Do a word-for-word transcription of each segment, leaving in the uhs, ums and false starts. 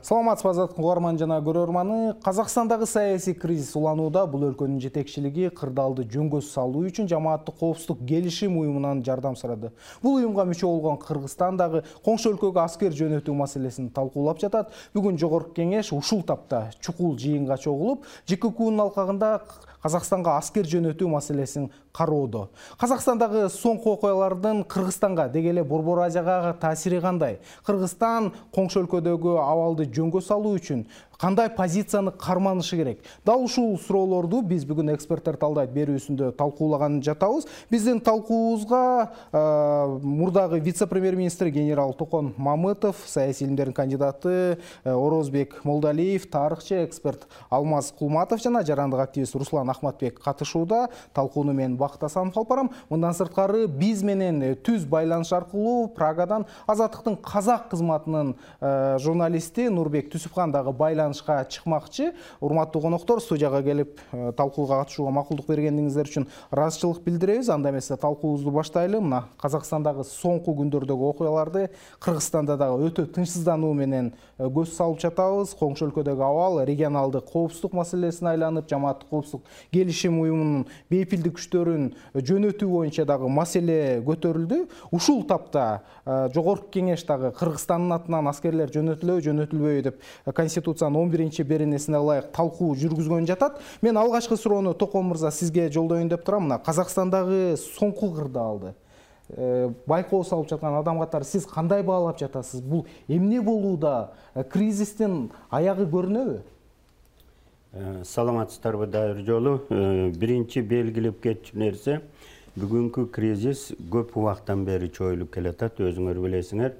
Саламатсызбы азаттык угарман жана көрөрманы. Казакстандагы саясий кризис уланууда. Бул өлкөнүн жетекчилиги кырдаалды жөнгө салуу үчүн жамааттык коопсуздук келишим уюмунан жардам сурады. Бул уюмга мүчө болгон Кыргызстан дагы коңшу өлкөгө аскер жөнөтүү маселесин талкуулап жатат. Бүгүн жогорку кеңеш ушул тапта чукул жыйынга чогулуп, ЖККнын алкагында Казакстанга аскер жөнөтүү маселесин кароодо. Казакстандагы соңку окуялардын Кыргызстанга дегеле Борбор Азияга таасири кандай? Кыргызстан коңшу өлкөдөгү абалды жөнгө салуу үчүн кандай позицияны карманышы керек? Дал ушул суроолорду биз бүгүн эксперттер талдайт берүүсүндө талкуулаган жатабыз. Биздин талкуубузга мурдагы вице-премьер-министр генерал Токон Мамытов, саясий илимдердин кандидаты Орозбек Молдалиев, тарыхчы эксперт Алмаз Кулматов жана жарандык активист Руслан Ахматбек катышууда. Талкууну мен Бакыт Асанов алып барам. Мындан сырткары биз менен түз байланыш аркылуу Прагадан Азаттыктын казак кызматынын журналисти Нурбек Түсүпхан дагы байланышка чыкмакчы. Урматтуу коноктор, студияга келип талкууга катышууга макулдук бергениңиздер үчүн ыраазычылык билдиребиз. Анда эмесе талкуубузду баштайлы. Мына Казакстандагы соңку күндөрдөгү окуяларды, Кыргызстанда дагы өтө тынчсыздануу менен көз салып жатабыз. Коңшу өлкөдөгү абал регионалдык коопсуздук маселесине айланып, жамааттык коопсуздук келишим уюмунун бейпилдик күчтөрүн жөнөтүү боюнча дагы маселе көтөрүлдү. Ушул тапта жогорку кеңеш дагы Кыргызстандын атынан аскерлер жөнөтүлөбү, жөнөтүлбөйбү деп Конституциянын он биринчи беренесине ылайык талкуу жүргүзгөн жатат. Мен алгачкы суроону Токон мырза сизге жолдоюн деп турам. Мына Казакстандагы соңку кырдаалды байкоо салып жаткан адам катары сиз кандай баалап жатасыз? Бул эмне болууда? Кризистин аягы көрүнөбү? Саламатсыздарбы дайыр жолу. Биринчи белгилеп кетчү нерсе, бүгүнкү кризис көп убактан бери чоюлуп келатат, өзүңөр билесиңер.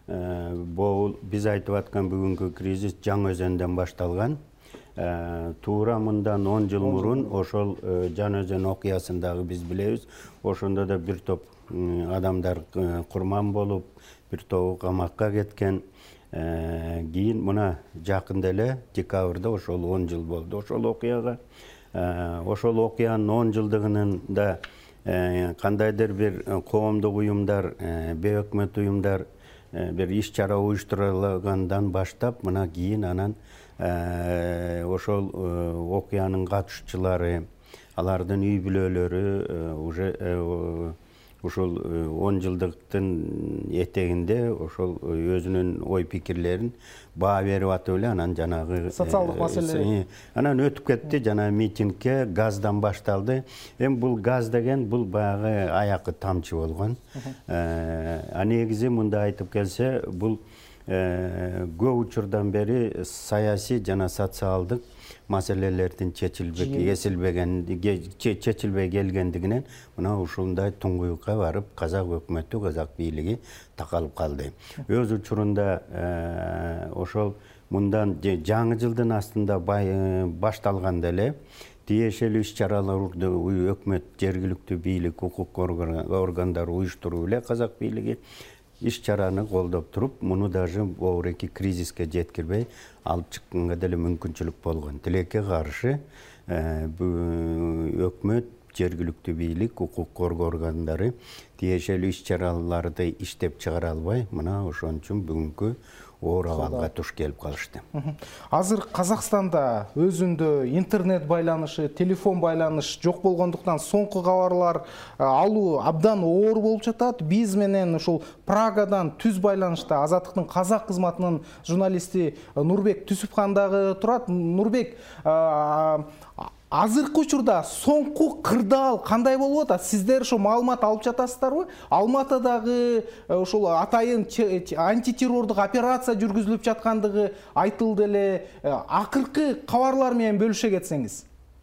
Бул биз айтып аткан бүгүнкү кризис Жаңы Өзөндөн башталган. Туура мындан он жыл мурун ошол Жаңы Өзөн окуясын дагы биз билебиз. Ошондо да бир топ адамдар курман болуп, бир тобу камакка кеткен. Кийин мына жакында эле декабрда ошол он жыл болду ошол окуяга. Ошол окуянын он жылдыгынын да кандайдыр бир коомдук уюмдар, бейөкмөт уюмдар бир иш чара уюштургандан баштап, мына кийин анан ошол окуянын катышчылары, алардын үй бүлөлөрү уже ушул он жылдыктын этегинде ошол өзүнүн ой пикирлерин баа берип атып эле анан жанагы социалдык маселе анан өтүп кетти. Жана митингке газдан башталды. Эми бул газ деген бул баягы аякы тамчы болгон. А негизи мында айтып келсе, бул көп учурдан бери саясий жана социалдык маселелердин чечилбей эсилбеген, чечилбей келгендигинен мына ушундай туңгуюкка барып казак өкмөтү, казак бийлиги такалып калды. Өз учурунда ошол мындан жаңы жылдын астында башталганда эле тиешелүү иш чараларды өкмөт, жергиликтүү бийлик, укук органдары уюштуруп эле казак бийлиги иш чараны колдоп туруп, муну даже оореки кризиске жеткирбей алып чыкканга деле мүмкүнчүлүк болгон. Тилекке каршы өкмөт, жергиликтүү бийлик, укук коргоо органдары тиешелүү иш чараларды иштеп чыгара албай, мына ошон үчүн бүгүнкү оор абалга туш келип калышты. Азыр Казакстанда өзүндө интернет байланышы, телефон байланыш жок болгондуктан соңку кабарлар алуу абдан оор болуп жатат. Биз менен ушул Прагадан түз байланышта Азаттыктын казак кызматынын журналисти Нурбек Түсүпхан дагы турат. Нурбек, азыркы учурда соңку кырдаал кандай болуп атат? Сиздер ошо маалымат алып жатасыздарбы? Алматыдагы ошол атайын антитеррордук операция жүргүзүлүп жаткандыгы айтылды эле. Акыркы кабарлар менен бөлүшө кетсеңиз.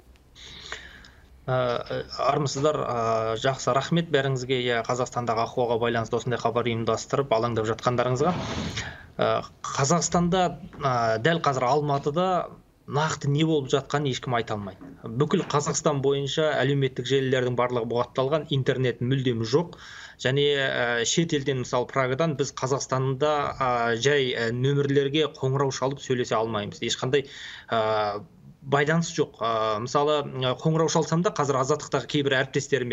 Армысыздар, жакшы рахмет бериңизге. Казакстандагы акыбалга байланыштуу осундай кабар уюмдаштырып, алаңдап жаткандарыңызга. Казакстанда дәл казыр Алматыда нақты не болуп жатканын эч ким айта алмайт. Бүкүл Казакстан боюнча әлеуметтик желилердин барлыгы бугатталган, интернет мүлдем жок. Және шет элден, мисалы Прагадан біз Казакстанда жай нөмірлерге қоңырау шалып сөйлесе алмаймыз. Ешқандай байланыс жоқ. Мысалы, қоңырау шалсам да қазір Азаттықтағы кейбір әріптестеріме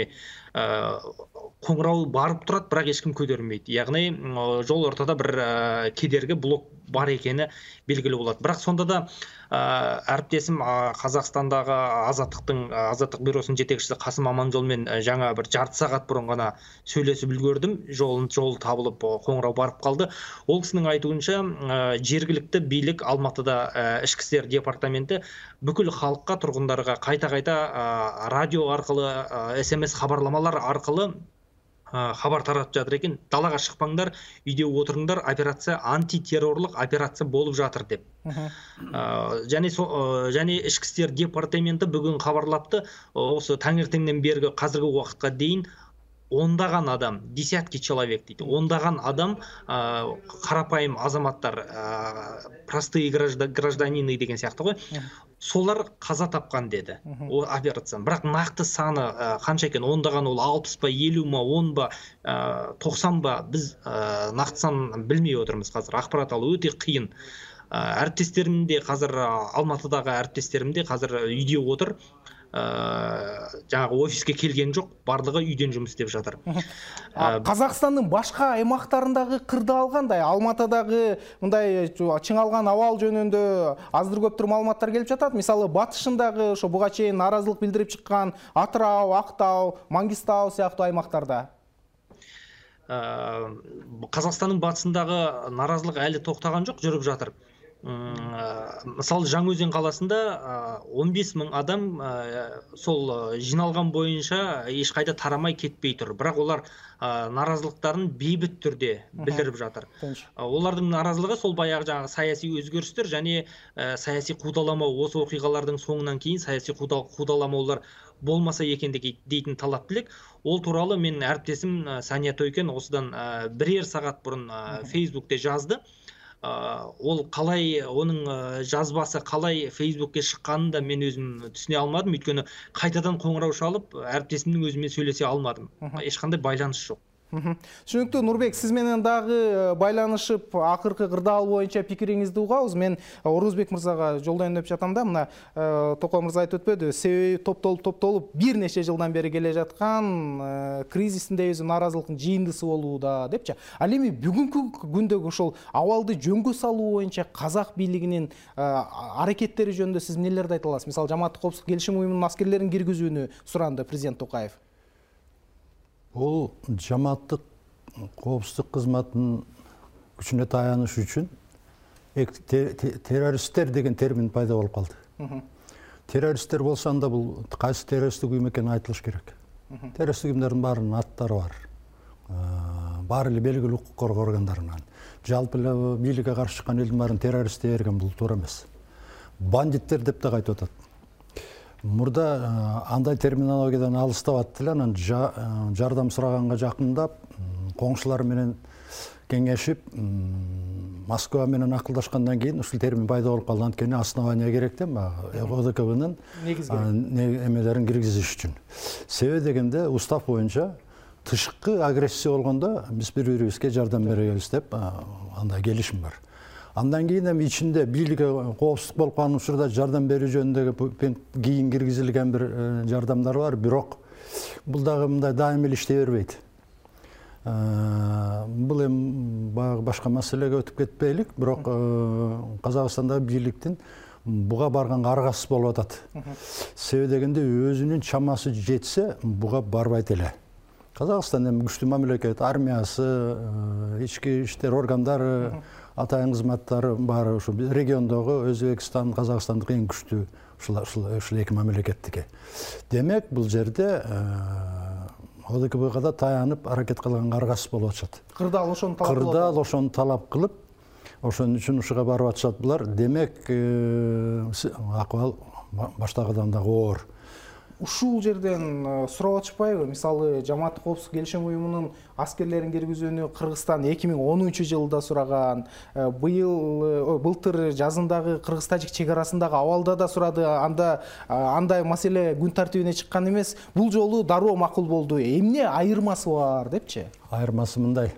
қоңырау барып тұрады, бірақ ешкім көтермейді. Яғни жол ортада бір кедергі блок бар екені белгілі болады. Бірақ сонда да әріптесім Қазақстандағы Азаттықтың Азаттық бюросының жетекшісі Қасым Аманжолмен жаңа бір жарты сағат бұрын ғана сөйлесіп үлгердім. Жолын жол табылып қоңырау барып қалды. Ол кісінің айтуынша жергілікті билік Алматыда ішкі істер департаменті бүкіл халыққа, тұрғындарға қайта-қайта радио арқылы, смс хабарламалар арқылы хабар таратып жатыр екен. Далаға шықпаңдар, үйде отырыңдар, операция антитеррорлық операция болып жатыр деп. Және және ішкі істер департаменті бүгін хабарлапты, осы таңертеңнен бергі қазіргі уақытқа дейін ондаған адам, десятки человек дейді, ондаған адам, қарапайым азаматтар, простые гражданины деген сияқты ғой, солар қаза тапқан деді ол операциядан. Бірақ нақты саны қанша екен, ондаған ол алпыс па, елу ма, он ба, тоқсан ба, біз нақты санын білмей отырмыз қазір. Ақпарат алу өте қиын. Әріптестерімде қазір, Алматыдағы әріптестерімде қазір үйде отыр, жаңағы офиске келген жоқ, барлығы үйден жұмыс істеп жатыр. Қазақстанның башқа аймақтарындағы қырды алғандай, Алматыдағы мындай чыңалған авал жөнүндө аздыр көптүр маалыматтар келип жатат. Мисалы, батышындағы ошо буга чейин наразылык билдирип чыккан Атырау, Актау, Маңгистау сыяктуу аймактарда. Қазақстанның батысындағы наразылық әлі тоқтаған жоқ, жүріп жатыр. Мысалы, Жаңаөзен қаласында он бес мың адам сол жиналған бойынша ешқайда тарамай кетпей тұр. Бірақ олар наразылықтарын бейбіт түрде білдіріп жатыр. Олардың наразылығы сол баяғы жаңағы саяси өзгерістер және саяси қудаламау, осы оқиғалардың соңынан кейін саяси қудаламаулар болмаса екен дейтін талап тілек. Ол туралы мен әріптесім Сания Тойкен осыдан бірер сағат бұрын Фейсбукте жазды. Ол қалай, оның жазбасы қалай Фейсбукке шыққанын да мен өзім түсіне алмадым, өйткені қайтадан қоңырау шалып, әріптесімнің өзімен сөйлесе алмадым. Ешқандай байланыс жоқ. Түшүнүктүү, Нурбек, сиз менен дагы байланышып, акыркы кырдаал боюнча пикириңизди угабыз. Мен Орузбек мырзага жолдойн деп жатам да, мына Токой мырза айтып өтпөдү, себеби топтолуп топтолуп бир нече жылдан бери келе жаткан кризистин өзү нааразылыктын жыйындысы болууда депчи. Ал эми бүгүнкү күндөгү ошол абалды жөнгө салуу боюнча казак бийлигинин аракеттери жөнүндө сиз эмнелерди айта аласыз? Мисалы, Жамааттык коопсуздук келишим уюмунун аскерлерин киргизүүнү суранды президент Токаев. Ол жамааттык коопсуздук кызматынын күчүнө таяныш үчүн террористтер деген термин пайда болуп калды. Террористтер болсо анда бул кайсы террористтик уюм экени айтылыш керек. Террористтик уюмдардын баарынын аттары бар. Баары эле белгилүү укук коргоо органдарынан. Жалпы эле бийликке каршы чыккан элдин баарын террорист дей берген бул туура эмес. Бандиттер деп да айтып атат. Мурда андай терминологиядан алыстап аттылы, анан жардам сураганга жакындап, коңшулар менен кеңешип, Москва менен акылдашкандан кийин ушул термин пайда болуп калды. Анткени основания керек да, ОДКБнын эмелерин киргизиш үчүн. Себеби дегенде устав боюнча тышкы агрессия болгондо биз бири-бирибизге жардам беребиз деп андай келишим бар. Андан кейін эми ичинде бийликке коопсуздук болуп калган учурда жардам берүү жөнүндөгү кийин киргизилген бир жардамдар бар, бирок бул дагы мындай дайым эле иштей бербейт. Бул эми башка маселеге өтүп кетпейлик, бирок Казакстандагы бийликтин буга барганга аргасыз болуп атат. Себеби дегенде өзүнүн чамасы жетсе, буга барбайт эле. Казакстан эми күчтүү мамлекет, армиясы, ички иштер органдары, атайын кызматтары бар, ушу региондогу Өзбекстан, Казакстандык эң күчтүү ушул эки мамлекеттики. Демек, бул жерде ОДКБга да таянып аракет кылганга аргасыз болуп атышат. Кырдаал ошону талап кылып. Кырдаал ошону талап кылып, ошон үчүн ушуга барып атышат булар. Демек, акыбал баштагыдан дагы оор. Ушул жерден сурап атышпайбы? Мисалы, Жамааттык коопсуздук келишим уюмунун аскерлерин киргизүүнү Кыргызстан эки миң онунчу жылда сураган. Быйыл былтыр жазындагы кыргыз-тажик чек арасындагы абалда да сурады. Анда андай маселе күн тартибине чыккан эмес. Бул жолу дароо макул болду. Эмне айырмасы бар депчи? Айырмасы мындай.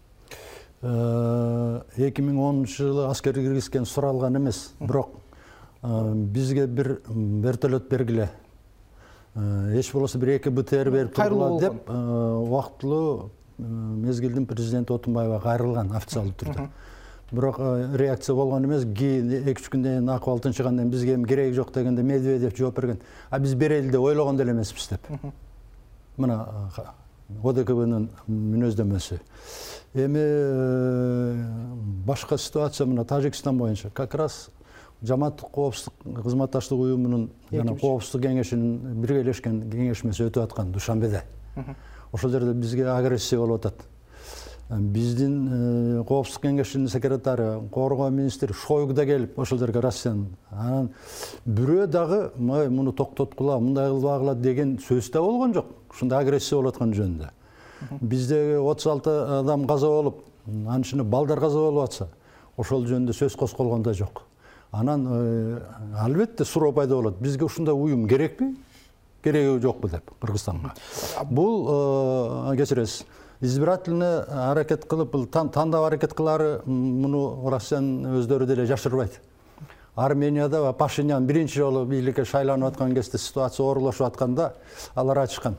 эки миң онунчу жылы аскер киргизген суралган эмес. Бирок бизге бир вертолет бергиле. эч болбосо бир эки БТР берип Кайрылуу тургула деп убактылуу мезгилдин президенти Отунбаева кайрылган официалдуу түрдө. Бирок реакция болгон эмес. Кийин эки үч күндөн кийин акыбал тынчыгандан кийин бизге эми кереги жок дегенде Медведев жооп берген. А биз берели деп ойлогон деле эмеспиз деп. Мына ОДКБнын мүнөздөмөсү. Эми башка ситуация мына Тажикстан боюнча как раз жамааттык коопсуздук кызматташтык уюмунун жана коопсуздук кеңешинин биргелешкен кеңешмеси өтүп аткан Душанбеде. Ошол жерде бизге агрессия болуп атат. Биздин коопсуздук кеңешинин секретары, коргоо министри Шойгу да келип ошол жерге Россиянын. Анан бирөө дагы муну токтоткула, мындай кылбагыла деген сөз да болгон жок. Ушундай агрессия болуп аткан жөнүндө. Биздеги отуз алты адам каза болуп, анын ичинде балдар каза болуп атса, ошол жөнүндө сөз козголгон да жок. Анан албетте суроо пайда болот. Бизге ушундай уюм керекпи? Кереги жокпу деп Кыргызстанга. Бул кечиресиз. Избирательный аракет кылып, бул тандап аракет кылары муну Россиянын өздөрү деле жашырбайт. Арменияда Пашинян биринчи жолу бийликке шайланып аткан кезде ситуация оорулашып атканда алар ачкан.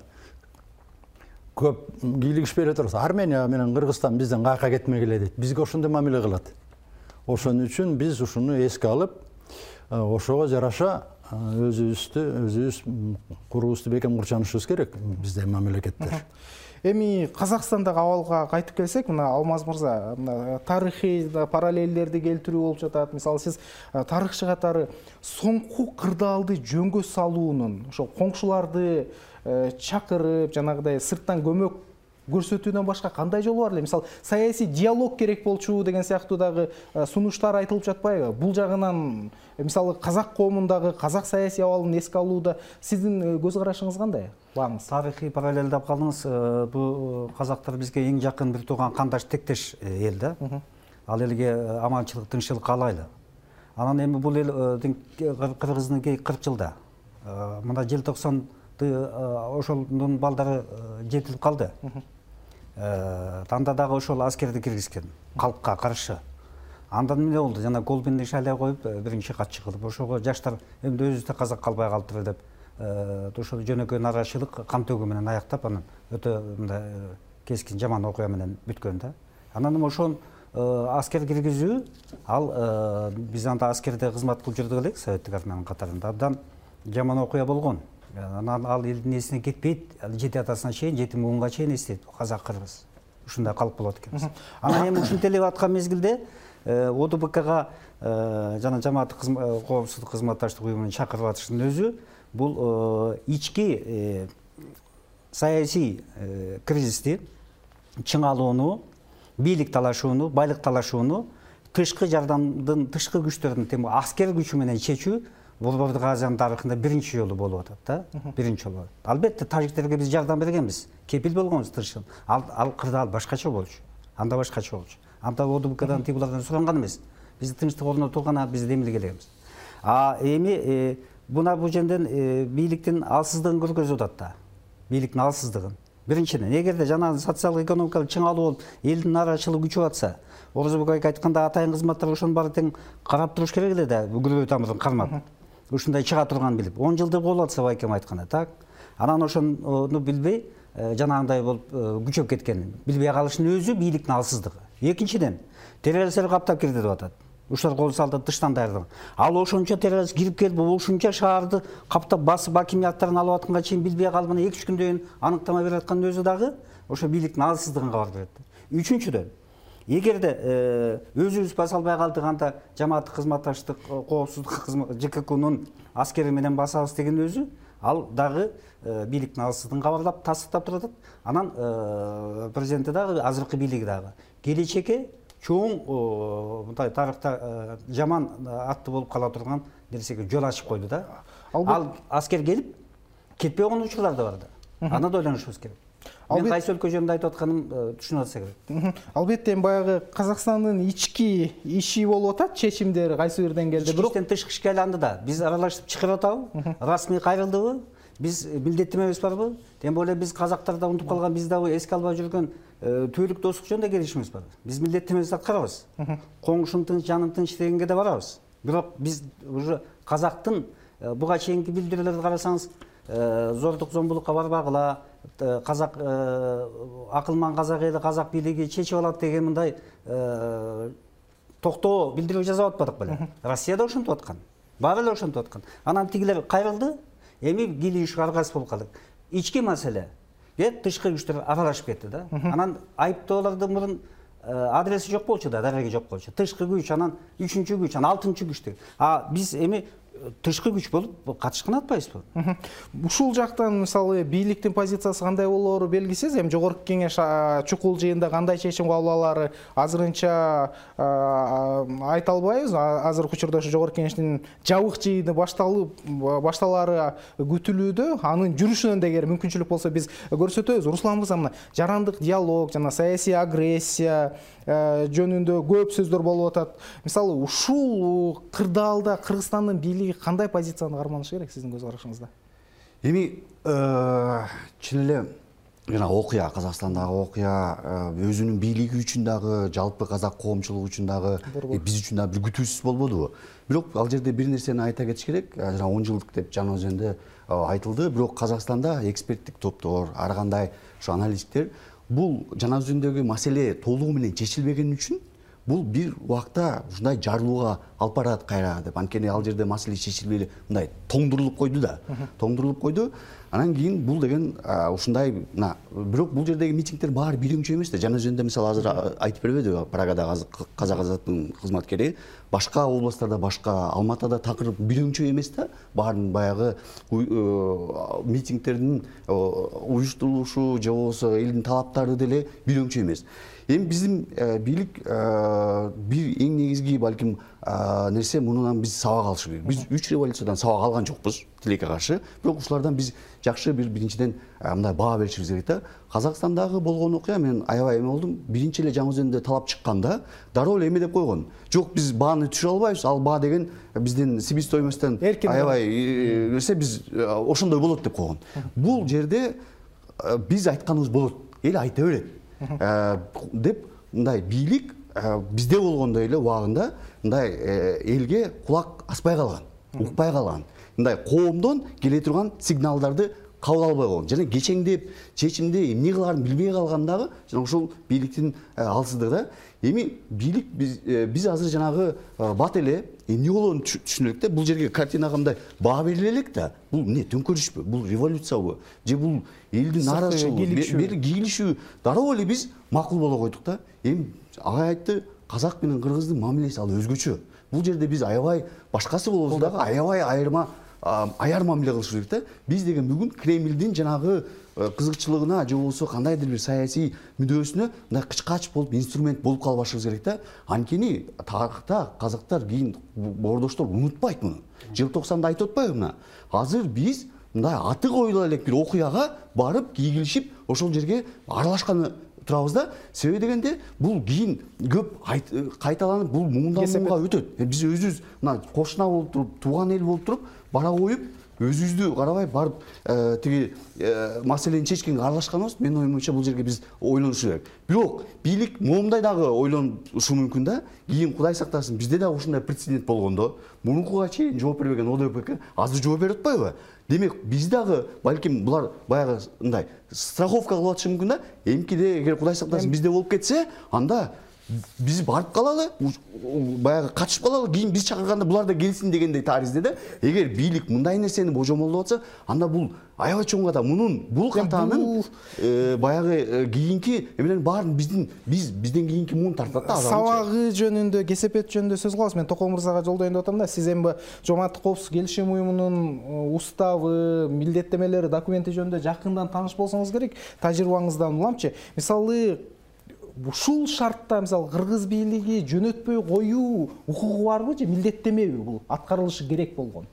Көп кийлигишпей эле турат. Армения менен Кыргызстан бизден каяка кетмегиле дейт. Бизге ошондой мамиле кылат. Ошон үчүн биз ушуну эске алып, ошого жараша өзүбүздү, өзүбүз курубузду бекем курчанышыбыз керек бизде мамлекеттер. Эми Казакстандагы абалга кайтып келсек, мына Алмаз мырза, мына тарыхый параллелдерди келтирүү болуп жатат. Мисалы сиз тарыхчы катары соңку кырдаалды жөнгө салуунун, ошо коңшуларды чакырып, жанагыдай сырттан көмөк көрсөтүүдөн башка кандай жолу бар эле? Мисалы саясий диалог керек болчу деген сыяктуу дагы сунуштар айтылып жатпайбы? Бул жагынан мисалы казак коомундагы казак саясий абалын эске алууда сиздин көз карашыңыз кандай? Баңыз. Тарыхый параллель деп калдыңыз. Бул казактар бизге эң жакын бир тууган кандаш тектеш эл да. Ал элге аманчылык, тынччылык каалайлы. Анан эми бул эл Кыргыздын кырк жылда мына желтоқсанды ошолдун балдары жетилип калды. Танда дагы ошол аскерди киргизген, калкка каршы. Андан эмне болду? Жана Колбинди шайлай коюп, биринчи катчы кылып, ошого жаштар эми өзүбүздө казак калбай калыптыр деп, ошол жөнөкөй нарашылык кан төгүү менен аяктап, анан өтө мындай кескин жаман окуя менен бүткөн да. Анан ошон аскер киргизүү, ал биз анда аскерде кызмат кылып жүрдүк элек, советтик армиянын катарында. Абдан жаман окуя болгон. Анан ал элдин эсине кетпейт, жети атасына чейин, жети муунга чейин эстейт, казак кыргыз. Ушундай калп болот экенбиз. Анан эми ушинтип эле аткан мезгилде ОДБКга жана жамааттык коопсуздук кызматташтык уюмунун чакырып атышынын өзү бул ички саясий кризисти чыңалууну, бийлик талашууну, байлык талашууну тышкы жардамдын, тышкы күчтөрдүн, тем аскер күчү менен чечүү Борбордук Азиянын тарыхында биринчи жолу болуп атат да. Биринчи жолу. Албетте тажиктерге биз жардам бергенбиз, кепил болгонбуз тырышып. Ал ал кырдаал башкача болчу. Анда башкача болчу. Анда ОДБКдан тигулардан суранган эмес. Биз тынчтык орнотулган, биз демилге элегенбиз. А эми буна бул жерден бийликтин алсыздыгын көргөзүп атат да. Бийликтин алсыздыгын. Биринчиден, эгерде жана социалдык экономикалык чыңалуу болуп, элдин нарачылыгы күчүп атса, Орозбек айтканда атайын кызматтар ошонун баары тең карап туруш керек эле да, күлбөй тамырын кармап. Ушундай чыга турган билип, он жылдыр болуп атса байкем айтканда, так. Анан ошону билбей, жанагындай болуп күчөп кеткен, билбей калышынын өзү бийликтин алсыздыгы. Экинчиден, террористтер каптап кирди деп атат. Ушулар кол салды, тыштан даярдыгы. Ал ошончо террорист кирип келип, ушунча шаарды каптап басып, акимияттарын алып атканга чейин билбей калып, мына эки үч күндөн кийин аныктама берип аткандын өзү дагы ошо бийликтин алсыздыгын кабар берет. Үчүнчүдөн, эгерде өзүбүз баса албай калдык, анда жамааттык кызматташтык коопсуздук ЖККнун аскери менен басабыз деген өзү, ал дагы бийликтин алсыздыгын кабарлап, тастыктап турат. Анан президенти дагы, азыркы бийлиги дагы келечекке чоң мындай тарыхта жаман атты болуп кала турган нерсеге жол ачып койду да. Ал аскер келип кетпей койгон учурлар да бар да. Аны да ойлонушубуз керек. Мен кайсы өлкө жөнүндө айтып атканым түшүнүп атса керек. Албетте баягы Казакстандын ички иши болуп атат, чечимдер кайсы бир деңгээлде, бирок иштен тышкы ишке айланды да. Биз аралашып чыгарып атабы? Расмий кайрылдыбы? Биз милдеттемебиз барбы? Тем более биз казактар да унутуп калган, биз дагы эске албай жүргөн түбөлүк достук жөнүндө келишимиз бар. Биз милдеттемебизди аткарабыз. Коңшум тынч, жаным тынч дегенге да барабыз. Бирок биз уже казактын буга чейинки билдирүүлөрдү карасаңыз, зордук зомбулукка барбагыла, казак акылман казак эли, казак бийлиги чечип алат деген мындай токтоо билдирүү жасап атпадык беле. Россия да ошентип аткан. Баары эле ошентип аткан. Анан тигилер кайрылды, эми бийлик ишке аргасыз болуп калдык. Ички маселе. Бет тышкы күчтөр аралашып кетти да. Анан айыптоолордун мурун адреси жок болчу да, дареги жок болчу. Тышкы күч, анан үчүнчү күч, анан алтынчы күч. А биз эми тышкы күч болуп катышкан атпайбызбы? Ушул жактан мисалы бийликтин позициясы кандай болоору белгисиз. Эми жогорку кеңеш чукул жыйында кандай чечим кабыл алаары азырынча айта албайбыз. Азыркы учурда ошо жогорку кеңештин жабык жыйыны башталып башталаары күтүлүүдө. Анын жүрүшүнөн да эгер мүмкүнчүлүк болсо биз көрсөтөбүз. Руслан мырза, мына жарандык диалог жана саясий агрессия жөнүндө көп сөздөр болуп атат. Мисалы ушул кырдаалда Кыргызстандын бийлиги кандай позицияны карманышы керек сиздин көз карашыңызда? Эми чын эле жана окуя, Казакстандагы окуя өзүнүн бийлиги үчүн дагы, жалпы казак коомчулугу үчүн дагы, биз үчүн дагы бир күтүүсүз болбодубу? Бирок ал жерде бир нерсени айта кетиш керек. Жана он жылдык деп жана өзүндө айтылды. Бирок Казакстанда эксперттик топтор, ар кандай ошо аналитиктер бул жана өзүндөгү маселе толугу менен чечилбеген үчүн бул бир убакта ушундай жарылууга алып барат кайра деп. Анткени ал жерде маселе чечилбей мындай тоңдурулуп койду да. Тоңдурулуп койду. Анан кийин бул деген ушундай, мына, бирок бул жердеги митингдер баары бирөңчү эмес да. Жана өзүндө мисалы азыр айтып бербедиби Прагадагы казак азаттын кызматкери, башка областтарда, башка Алматада такыр бирөңчү эмес да. Баарын баягы митингдердин уюштурулушу же болбосо элдин талаптары деле бирөңчү эмес. Эми биздин бийлик бир эң негизги балким нерсе, мунунан биз сабак алыш керек. Биз үч революциядан сабак алган жокпуз тилекке каршы. Бирок ушулардан биз жакшы бир биринчиден мындай баа беришибиз керек да. Казакстандагы болгон окуя, мен аябай эме болдум. Биринчи эле жаңы өзүндө талап чыкканда дароо эле эме деп койгон. Жок, биз бааны түшүрө албайбыз. Ал баа деген биздин себестоимостьтон аябай нерсе, биз ошондой болот деп койгон. Бул жерде биз айтканыбыз болот, эл айта берет деп мындай бийлик бизде болгондой эле убагында мындай элге кулак аспай калган, укпай калган. Мындай коомдон келе турган сигналдарды кабыл албай койгон. Жана кечеңдеп, чечимди эмне кылаарын билбей калгандагы жана ушул бийликтин алсыздыгы да. Эми бийлик биз биз азыр жанагы бат эле эмне болоорун түшүнө элек да. Бул жерге картинага мындай баа бериле элек да. Бул эмне, төңкөрүшпү? Бул революциябы? Же бул элдин нааразычылыгы, бир кийлишүү? Дароо эле биз макул боло койдук да. Эми агай айтты, казак менен кыргыздын мамилеси ал өзгөчө. Бул жерде биз аябай башкасы болобуз дагы, аябай айырма аяр мамиле кылыш керек да. Биз деген бүгүн Кремлдин жанагы кызыкчылыгына же болбосо кандайдыр бир саясий мүдөөсүнө мындай кычкач болуп, инструмент болуп калбашыбыз керек да. Анткени тарыхта казактар кийин боордоштор унутпайт муну. Желтоқсанда айтып атпайбы мына? Азыр биз мындай аты коюла элек бир окуяга барып кийгилишип, ошол жерге аралашканы турабыз да. Себеби дегенде бул кийин көп кайталанып, бул муңдан муңга өтөт. Биз өзүбүз мына кошуна болуп туруп, тууган эл болуп туруп, бара коюп, өзүбүздү карабай барып тиги маселени чечкенге аралашканыбыз, менин оюмча бул жерге биз ойлонуш керек. Бирок бийлик момундай дагы ойлонушу мүмкүн да. Кийин Кудай сактасын, бизде дагы ушундай прецедент болгондо, мурункуга чейин жооп бербеген О Д П К азыр жооп берип атпайбы? Демек, биз дагы балким булар баягы мындай страховка кылып атышы мүмкүн да. Эмкиде эгер Кудай сактасын бизде болуп кетсе, анда биз барып калалы, баягы качып калалы, кийин биз чакырганда булар да келсин дегендей таризде да. Эгер бийлик мындай нерсени божомолдоп атса, анда бул аябай чоң ката. Мунун бул катанын баягы кийинки эмелердин баарын биздин биз бизден кийинки муун тартат да. Сабагы жөнүндө, кесепет жөнүндө сөз кылабыз. Мен Токон мырзага жолдоюн деп атам да. Сиз эми Жооматтык коопсуздук келишим уюмунун уставы, милдеттемелери, документи жөнүндө жакындан тааныш болсоңуз керек. Тажрыйбаңыздан уламчы. Мисалы ушул шартта мисалы кыргыз бийлиги жөнөтпөй коюу укугу барбы же милдеттемеби бул аткарылышы керек болгон?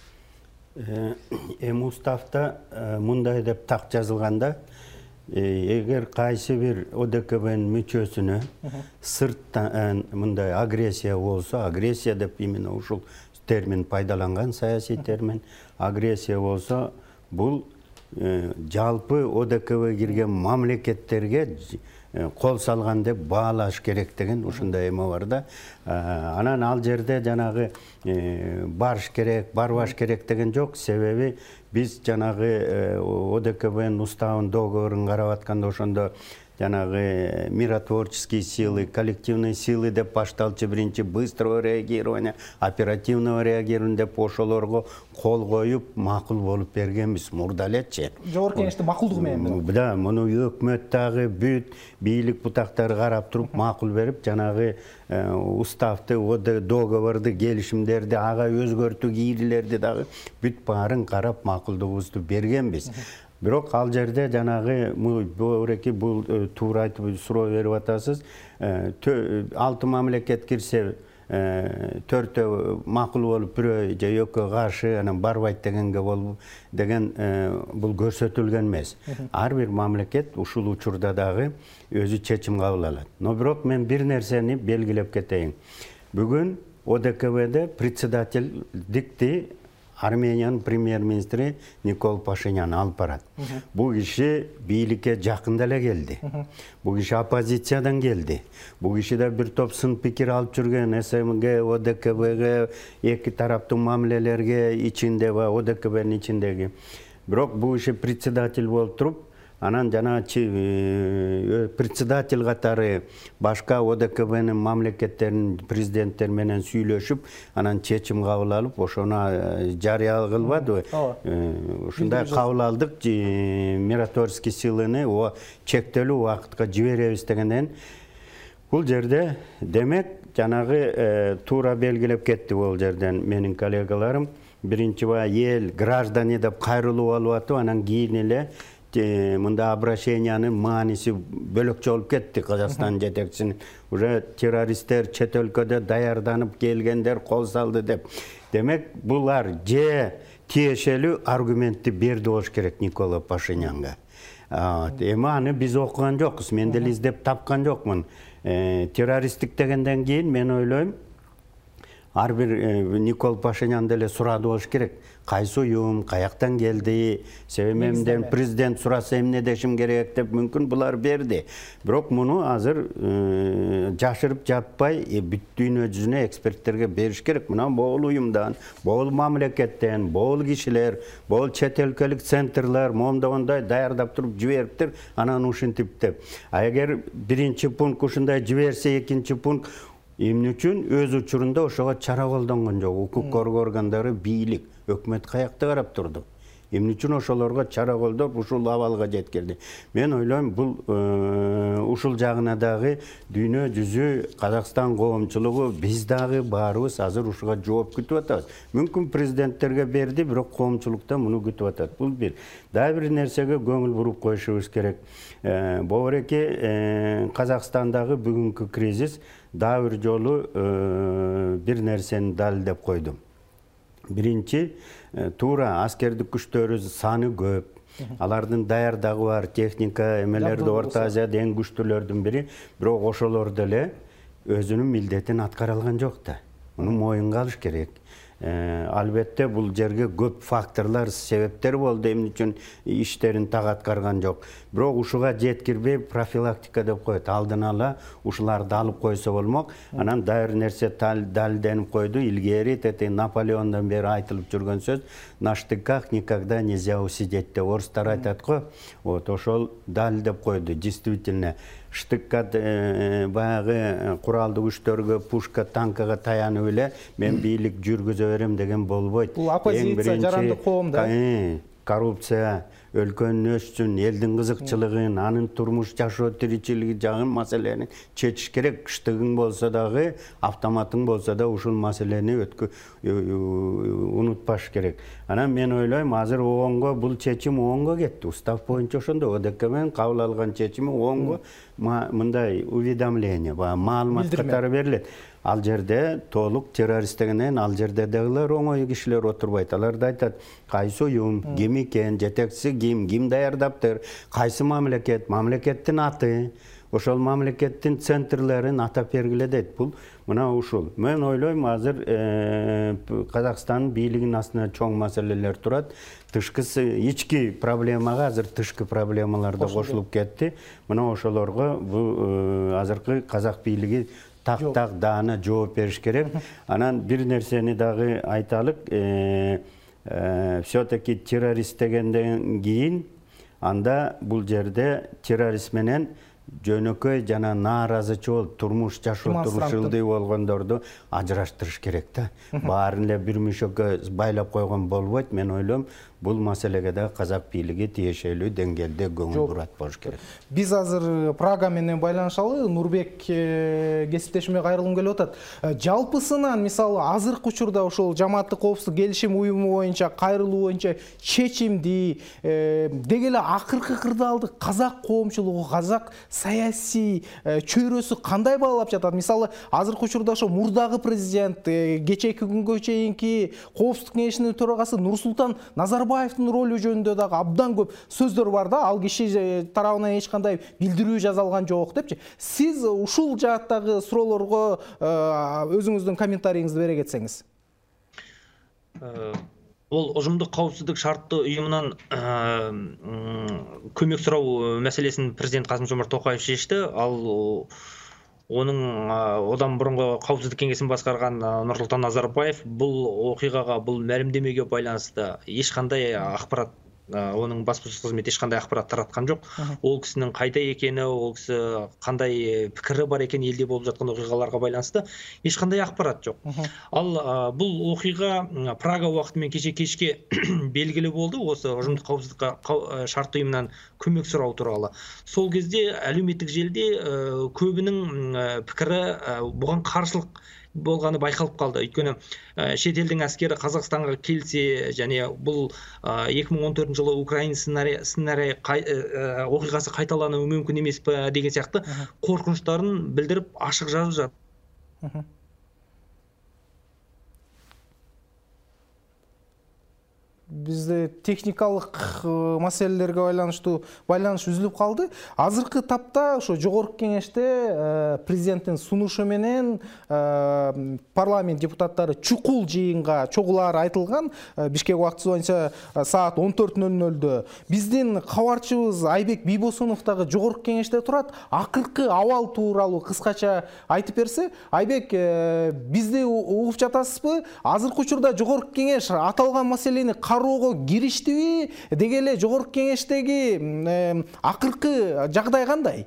Эми уставда мындай деп так жазылганда, эгер кайсы бир О Д К Б'нин мүчөсүнө сырттан мындай агрессия болсо, агрессия деп именно ушул термин пайдаланган, саясий термин, агрессия болсо, бул жалпы О Д К Б кирген мамлекеттерге кол салган деп баалаш керек деген ушундай эме бар да. Анан ал жерде жанагы барыш керек, барбаш керек деген жок. Себеби биз жанагы О Д К Б'нин уставын, договорун карап атканда ошондо жанагы миротворческие силы, коллективные силы деп башталчу биринчи быстрого реагирования, оперативного реагирования деп ошолорго кол коюп макул болуп бергенбиз мурда элечи. Жогорку Кеңештин макулдугу менен. Да, муну өкмөт дагы бүт бийлик бутактары карап туруп макул берип, жанагы уставды, договорду, келишимдерди, ага өзгөртүү кийлерди дагы бүт баарын карап макулдугубузду бергенбиз. Бирок ал жерде жанагы бууреки бул туура айтып суроо берип атасыз. Алты мамлекет кирсе төртөө макул болуп, бирөө же экөө каршы, анан барбайт дегенге болуп деген бул көрсөтүлгөн эмес. Ар бир мамлекет ушул учурда дагы өзү чечим кабыл алат. Но бирок мен бир нерсени белгилеп кетейин. Бүгүн О Д К Б'де председательдикти Арменияның премьер-министри Никол Пашинян алып барат. Бул киши бийликке жакында эле келди. Бул киши оппозициядан келди. Бул киши да бир топ сын пикир алып жүргөн С М Г, О Д К Б'ге, эки тараптын мамилелерге ичинде ва О Д К Б'нин ичиндеги. Бирок бул киши председатель болуп туруп, анан жана председатель катары башка О Д К Б'нин мамлекеттеринин президенттери менен сүйлөшүп, анан чечим кабыл алып, ошону жарыя кылбадыбы? Ушундай кабыл алдык, миротворческий силаны чектелүү убакытка жиберебиз дегенден. Бул жерде демек жанагы туура белгилеп кетти бул жерден менин коллегаларым. Биринчи ба эл граждане деп кайрылып алып атып, анан кийин эле мында обращениянын мааниси бөлөкчө болуп кетти. Казакстан жетекчисинин уже террористтер чет өлкөдө даярданып келгендер кол салды деп. Демек булар же тиешелүү аргументти берди болуш керек Никола Пашинянга. Эми аны биз окуган жокпуз, мен деле издеп тапкан жокмун. Террористтик дегенден кийин мен ойлойм, ар бир Никол Пашинян деле сурады болуш керек. Кайсы уюм, каяктан келди, себебинен президент сураса эмне дешим керек деп мүмкүн булар берди. Бирок муну азыр жашырып жатпай, бүт дүйнө жүзүнө эксперттерге бериш керек. Мына бул уюмдан, бул мамлекеттен, бул кишилер, бул чет өлкөлүк центрлар момдогондой даярдап туруп жибериптир, анан ушинтип деп. А эгер биринчи пункт ушундай жиберсе, экинчи пункт эмне үчүн өз учурунда ошого чара колдонгон жок? Укук коргоо органдары, бийлик, өкмөт каякта карап турду? Эмне үчүн ошолорго чара колдоп ушул абалга жеткирди? Мен ойлойм, бул ушул жагына дагы дүйнө жүзү, Казакстан коомчулугу, биз дагы баарыбыз азыр ушуга жооп күтүп атабыз. Мүмкүн президенттерге берди, бирок коомчулуктан муну күтүп атат. Бул бир. Дагы бир нерсеге көңүл буруп коюшубуз керек. Бобуреки Казакстандагы бүгүнкү кризис дагы бир жолу бир нерсени далилдеп койду. Биринчи, туура аскердик күчтөрү саны көп. Алардын даярдыгы бар, техника, эмелерди Орто Азияда эң күчтүүлөрдүн бири, бирок ошолор деле өзүнүн милдетин аткара алган жок да. Муну моюнга алыш керек. Албетте бул жерге көп факторлор, себептер болду, эмне үчүн иштерин так аткарган жок. Бирок ушуга жеткирбей профилактика деп коет. Алдын ала ушуларды алып койсо болмок. Анан дагы бир нерсе далилденип койду. Илгери тети Наполеондон бери айтылып жүргөн сөз: на штыках никогда нельзя усидеть деп орустар айтат го. Вот ошол далилдеп койду. Действительно, штыкка баягы куралдуу күчтөргө, пушка, танкага таянып эле мен бийлик жүргүзө берем деген болбойт. Бул оппозиция, жарандык коом да. Коррупция, өлкөнүн өсүшүн, элдин кызыкчылыгын, анын турмуш жашоо тиричилиги жагын маселени чечиш керек. Кыштыгың болсо дагы, автоматың болсо да ушул маселени унутпаш керек. Анан мен ойлойм, азыр оңго бул чечим оңго кетти. Устав боюнча ошондо О Д К Б'нин кабыл алган чечими оңго мындай уведомление, маалымат катары берилет. Ал жерде толук террорист дегенен ал жерде дагылар оңой кишилер отурбайт. Алар да айтат, кайсы уюм, ким экен, жетекчиси ким, ким даярдаптыр, кайсы мамлекет, мамлекеттин аты. ошол мамлекеттин центрлерин атап бергиле дейт. Бул мына ушул. Мен ойлойм, азыр Казакстандын бийлигинин астында чоң маселелер турат. Тышкысы ички проблемага азыр тышкы проблемалар да кошулуп кетти. Мына ошолорго бул азыркы казак бийлиги так-так даана жооп бериш керек. Анан бир нерсени дагы айталык. Все-таки террорист дегенден кийин анда бул жерде террорист менен жөнөкөй жана нааразычы болуп турмуш жашоо турмуш ылдый болгондорду ажыраштырыш керек да. Баарын эле бир мүшөккө байлап койгон болбойт. Мен ойлойм, бул маселеге да казак бийлиги тиешелүү деңгээлде көңүл бурат болуш керек. Биз азыр Прага менен байланышалы. Нурбек кесиптешиме кайрылгым келип атат. Жалпысынан мисалы азыркы учурда ошол жамааттык коопсуздук келишим уюму боюнча кайрылуу боюнча чечимди деги эле акыркы кырдаалды казак коомчулугу, казак саясий чөйрөсү кандай баалап жатат? Мисалы азыркы учурда ошо мурдагы президент, кечээки күнгө чейинки коопсуздук кеңешинин төрагасы Нурсултан Назарбаевдин ролу жөнүндө дагы абдан көп сөздөр бар да, ал киши тарабынан эч кандай билдирүү жазалган жок депчи. Сиз ушул жааттагы суроолорго өзүңүздүн комментарийиңизди бере кетсеңиз. Ол ұжымдық қауіпсіздік шартты ұйымынан көмек сұрау мәселесін президент Қасым-Жомарт Тоқаев шешті. Ал оның одан бұрынғы қауіпсіздік кеңесін басқарған Нұрсұлтан Назарбаев бұл оқиғаға, бұл мәлімдемеге байланысты ешқандай ақпарат, оның баспасөз қызметі ешқандай ақпарат таратқан жоқ. Ол кісінің қайда екені, ол кісі қандай пікірі бар екені елде болып жатқан оқиғаларға байланысты ешқандай ақпарат жоқ. Ал бұл оқиға Прага уақытымен кеше кешке белгілі болды, осы ұжымдық қауіпсіздік шарт ұйымынан көмек сұрау туралы. Сол кезде әлеуметтік желіде көбінің пікірі бұған қарсылық болғаны байқалып қалды. Өйткені шетелдің әскері Қазақстанға келсе, және бұл екі мың он төртінші жылы Украина сценарий оқиғасы қайталануы мүмкін емес пе деген сияқты қорқыныштарын білдіріп ашық жазып жатыр. Бизде техникалык маселелерге байланыштуу байланыш үзүлүп калды. Азыркы тапта ошо жогорку кеңеште президенттин сунушу менен парламент депутаттары чукул жыйынга чогулаары айтылган. Бишкек убактысы боюнча саат он төрт нөл нөлдө биздин кабарчыбыз Айбек Бийбосунов дагы жогорку кеңеште турат. Акыркы абал тууралуу кыскача айтып берсе. Айбек, бизди угуп жатасызбы? Азыркы учурда жогорку кеңеш аталган маселени кароого кириштиби? Деги эле жогорку кеңештеги акыркы жагдай кандай?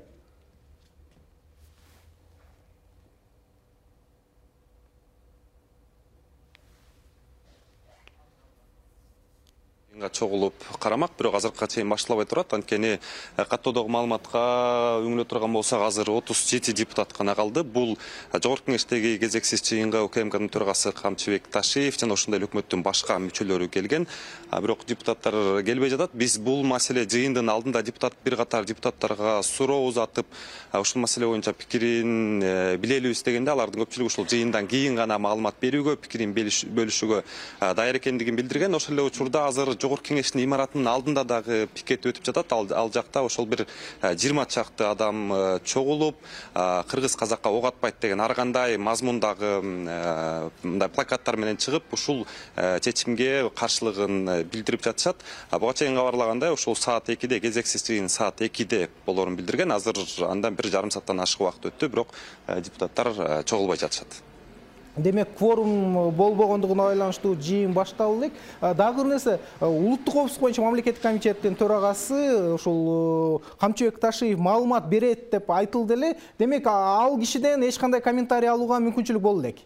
чогулуп карамак, бирок азыркыга чейин башталбай турат. Анткени каттоодогу маалыматка үңүлө турган болсок, азыр отуз жети депутат гана калды. Бул жогорку кеңештеги кезексиз жыйынга УКМКнын төрагасы Камчыбек Ташиев жана ошондой эле өкмөттүн башка мүчөлөрү келген. Бирок депутаттар келбей жатат. Биз бул маселе жыйындын алдында депутат бир катар депутаттарга суроо узатып, ушул маселе боюнча пикирин билелибиз дегенде, алардын көпчүлүгү ушул жыйындан кийин гана маалымат берүүгө, пикирин бөлүшүүгө даяр экендигин билдирген. Ошол эле учурда азыр жогорку кеңештин имаратынын алдында дагы пикет өтүп жатат. Ал жакта ошол бир жыйырма чакты адам чогулуп, кыргыз казакка ок атпайт деген ар кандай мазмундагы мындай плакаттар менен чыгып, ушул чечимге каршылыгын билдирип жатышат. Буга чейин кабарлагандай, ушул саат экиде, кезексиз жыйын саат экиде болоорун билдирген. Азыр андан бир жарым сааттан ашык убакыт өттү, бирок депутаттар чогулбай жатышат. Демек, кворум болбогондугуна байланыштуу жыйын башталды элек. Дагы бир нерсе, улуттук коопсуздук боюнча мамлекеттик комитеттин төрагасы ушул Камчыбек Ташиев маалымат берет деп айтылды эле. Демек, ал кишиден эч кандай комментарий алууга мүмкүнчүлүк болду элек.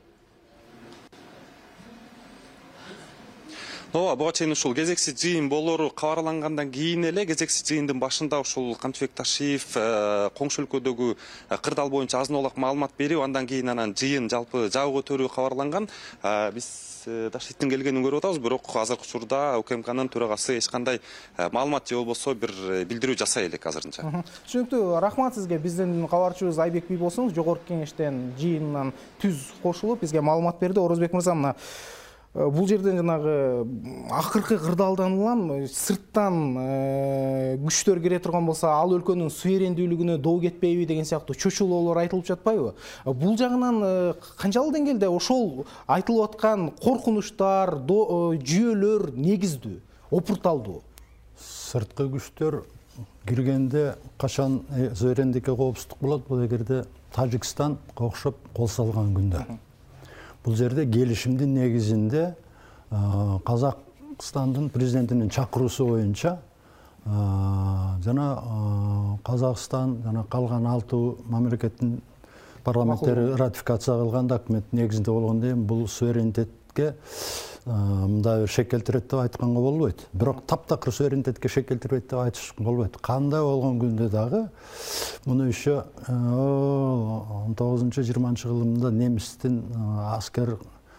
Ооба, буга чейин ушул кезексиз жыйын болоору кабарлангандан кийин эле, кезексиз жыйындын башында ушул Камчыбек Ташиев коңшу өлкөдөгү кырдаал боюнча азын аулак маалымат берип, андан кийин анан жыйын жалпы жабы көтөрүү кабарланган. Биз Ташиевдин келгенин көрүп атабыз, бирок азыркы учурда УКМКнын төрагасы эч кандай маалымат же болбосо бир билдирүү жасай элек азырынча. Түшүнүктүү, рахмат сизге. Биздин кабарчыбыз Айбек Бийбосунов жогорку кеңештен жыйынынан түз кошулуп бизге маалымат берди. Орозбек мырза, мына бул жерден жанагы акыркы кырдаалдан улам сырттан күчтөр кире турган болсо ал өлкөнүн суверендүүлүгүнө доо кетпейби деген сыяктуу чочулоолор айтылып жатпайбы? Бул жагынан канчалык деңгээлде ошол айтылып аткан коркунучтар, жүйөлөр негиздүү, опурталдуу? Сырткы күчтөр киргенде качан суверендикке коопсуздук болот? Бул эгерде Тажикстан окшоп кол салган күндө. Бул жерде келишимдин негизинде Казакстандын президентинин чакыруусу боюнча жана Казакстан жана калган алты мамлекеттин парламенттери ратификация кылган документ негизинде болгондон кийин бул суверенитетке мындай бир шек келтирет деп айтканга болбойт. Бирок таптакыр суверенитетке шек келтирбейт деп айтыш болбойт. Кандай болгон күндө дагы муну еще он тогузунчу жыйырманчы кылымда немистин аскер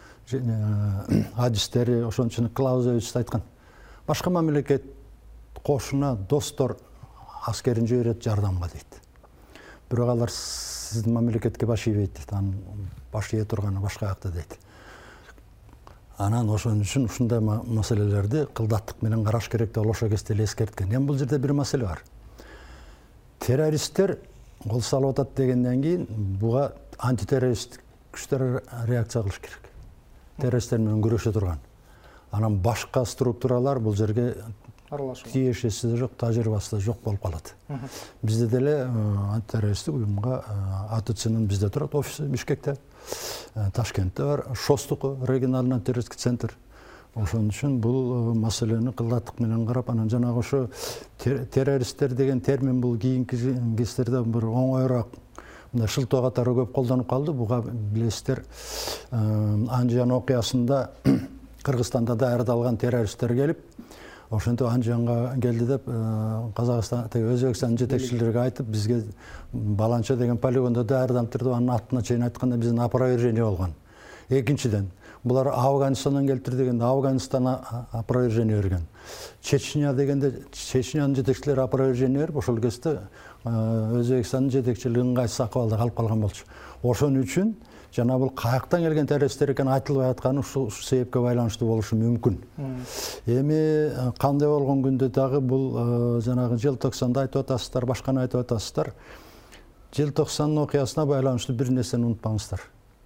адистери ошончо Клаузевич айткан. Башка мамлекет кошуна достор аскерин жиберет жардамга дейт. Бирок алар сиздин мамлекетке баш ийбейт дейт. Анын баш ие турганы башка жакта дейт. Анан ошон үчүн ушундай маселелерди кылдаттык менен караш керек деп ошо кезде эле эскерткен. Эми бул жерде бир маселе бар. Террористтер кол салып атат дегенден кийин буга антитеррористтик күчтөр реакция кылыш керек. Террористтер менен күрөшө турган. Анан башка структуралар бул жерге тиешеси да жок, тажрыйбасы да жок болуп калат. Бизде деле антитеррористтик уюмга АТЦнын бизде турат офиси Бишкекте, Ташкентте бар, Шостук региональный террористик центр. Ошон үчүн бул маселени кылдаттык менен карап, анан жанагы ошо террористтер деген термин бул кийинки кездерде бир оңоюраак мындай шылтоо катары көп колдонуп калды. Буга билесиздер, Анжан окуясында Кыргызстанда даярдалган террористтер келип, ошентип Анжанга келди деп Казакстан, Өзбекстан жетекчилерге айтып, бизге баланча деген полигондо даярданып турду, анын атына чейин айтканда биздин опровержение болгон. Экинчиден, булар Афганистандан келтир дегенде Афганистан опровержение берген. Чечня дегенде Чечнянын жетекчилери опровержение берип, ошол кезде Өзбекстандын жетекчилиги ыңгайсыз акыбалда калып калган болчу. Ошон үчүн жана бул каяктан келген террористтер экен айтылбай атканы ушул себепке байланыштуу болушу мүмкүн. Эми кандай болгон күндө дагы бул жанагы желтоқсанда айтып атасыздар, башканы айтып атасыздар. Желтоқсандын окуясына байланыштуу бир нерсени унутпаңыздар.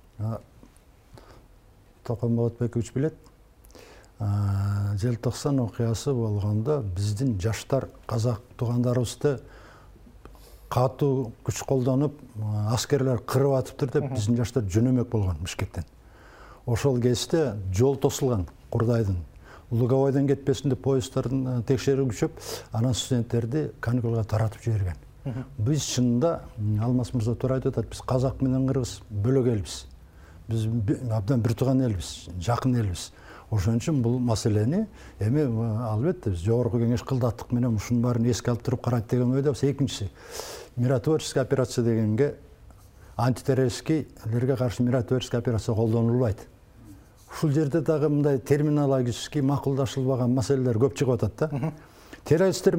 Токон Болотбекович билет. Желтоқсан окуясы болгондо биздин жаштар, казак туугандарыбызды катуу күч колдонуп, аскерлер кырып атыптыр деп биздин жаштар жөнөмөк болгон Бишкектен. Ошол кезде жол тосулган Курдайдын. Луговойдон кетпесин деп поезддардын текшерүү күчөп, анан студенттерди каникулга таратып жиберген. Биз чынында, Алмаз мырза туура айтып атат, биз казак менен кыргыз бөлөк элбиз. Биз абдан бир тууган элбиз, жакын элбиз. Ошон үчүн бул маселени эми албетте биз жогорку кеңеш кылдаттык менен ушунун баарын эске алып туруп карайт деген ойдобуз. Экинчиси, миротворческая операция дегенге антитеррористскийлерге каршы миротворческая операция колдонулбайт. Ушул жерде дагы мындай терминологический макулдашылбаган маселелер көп чыгып атат да. Террористтер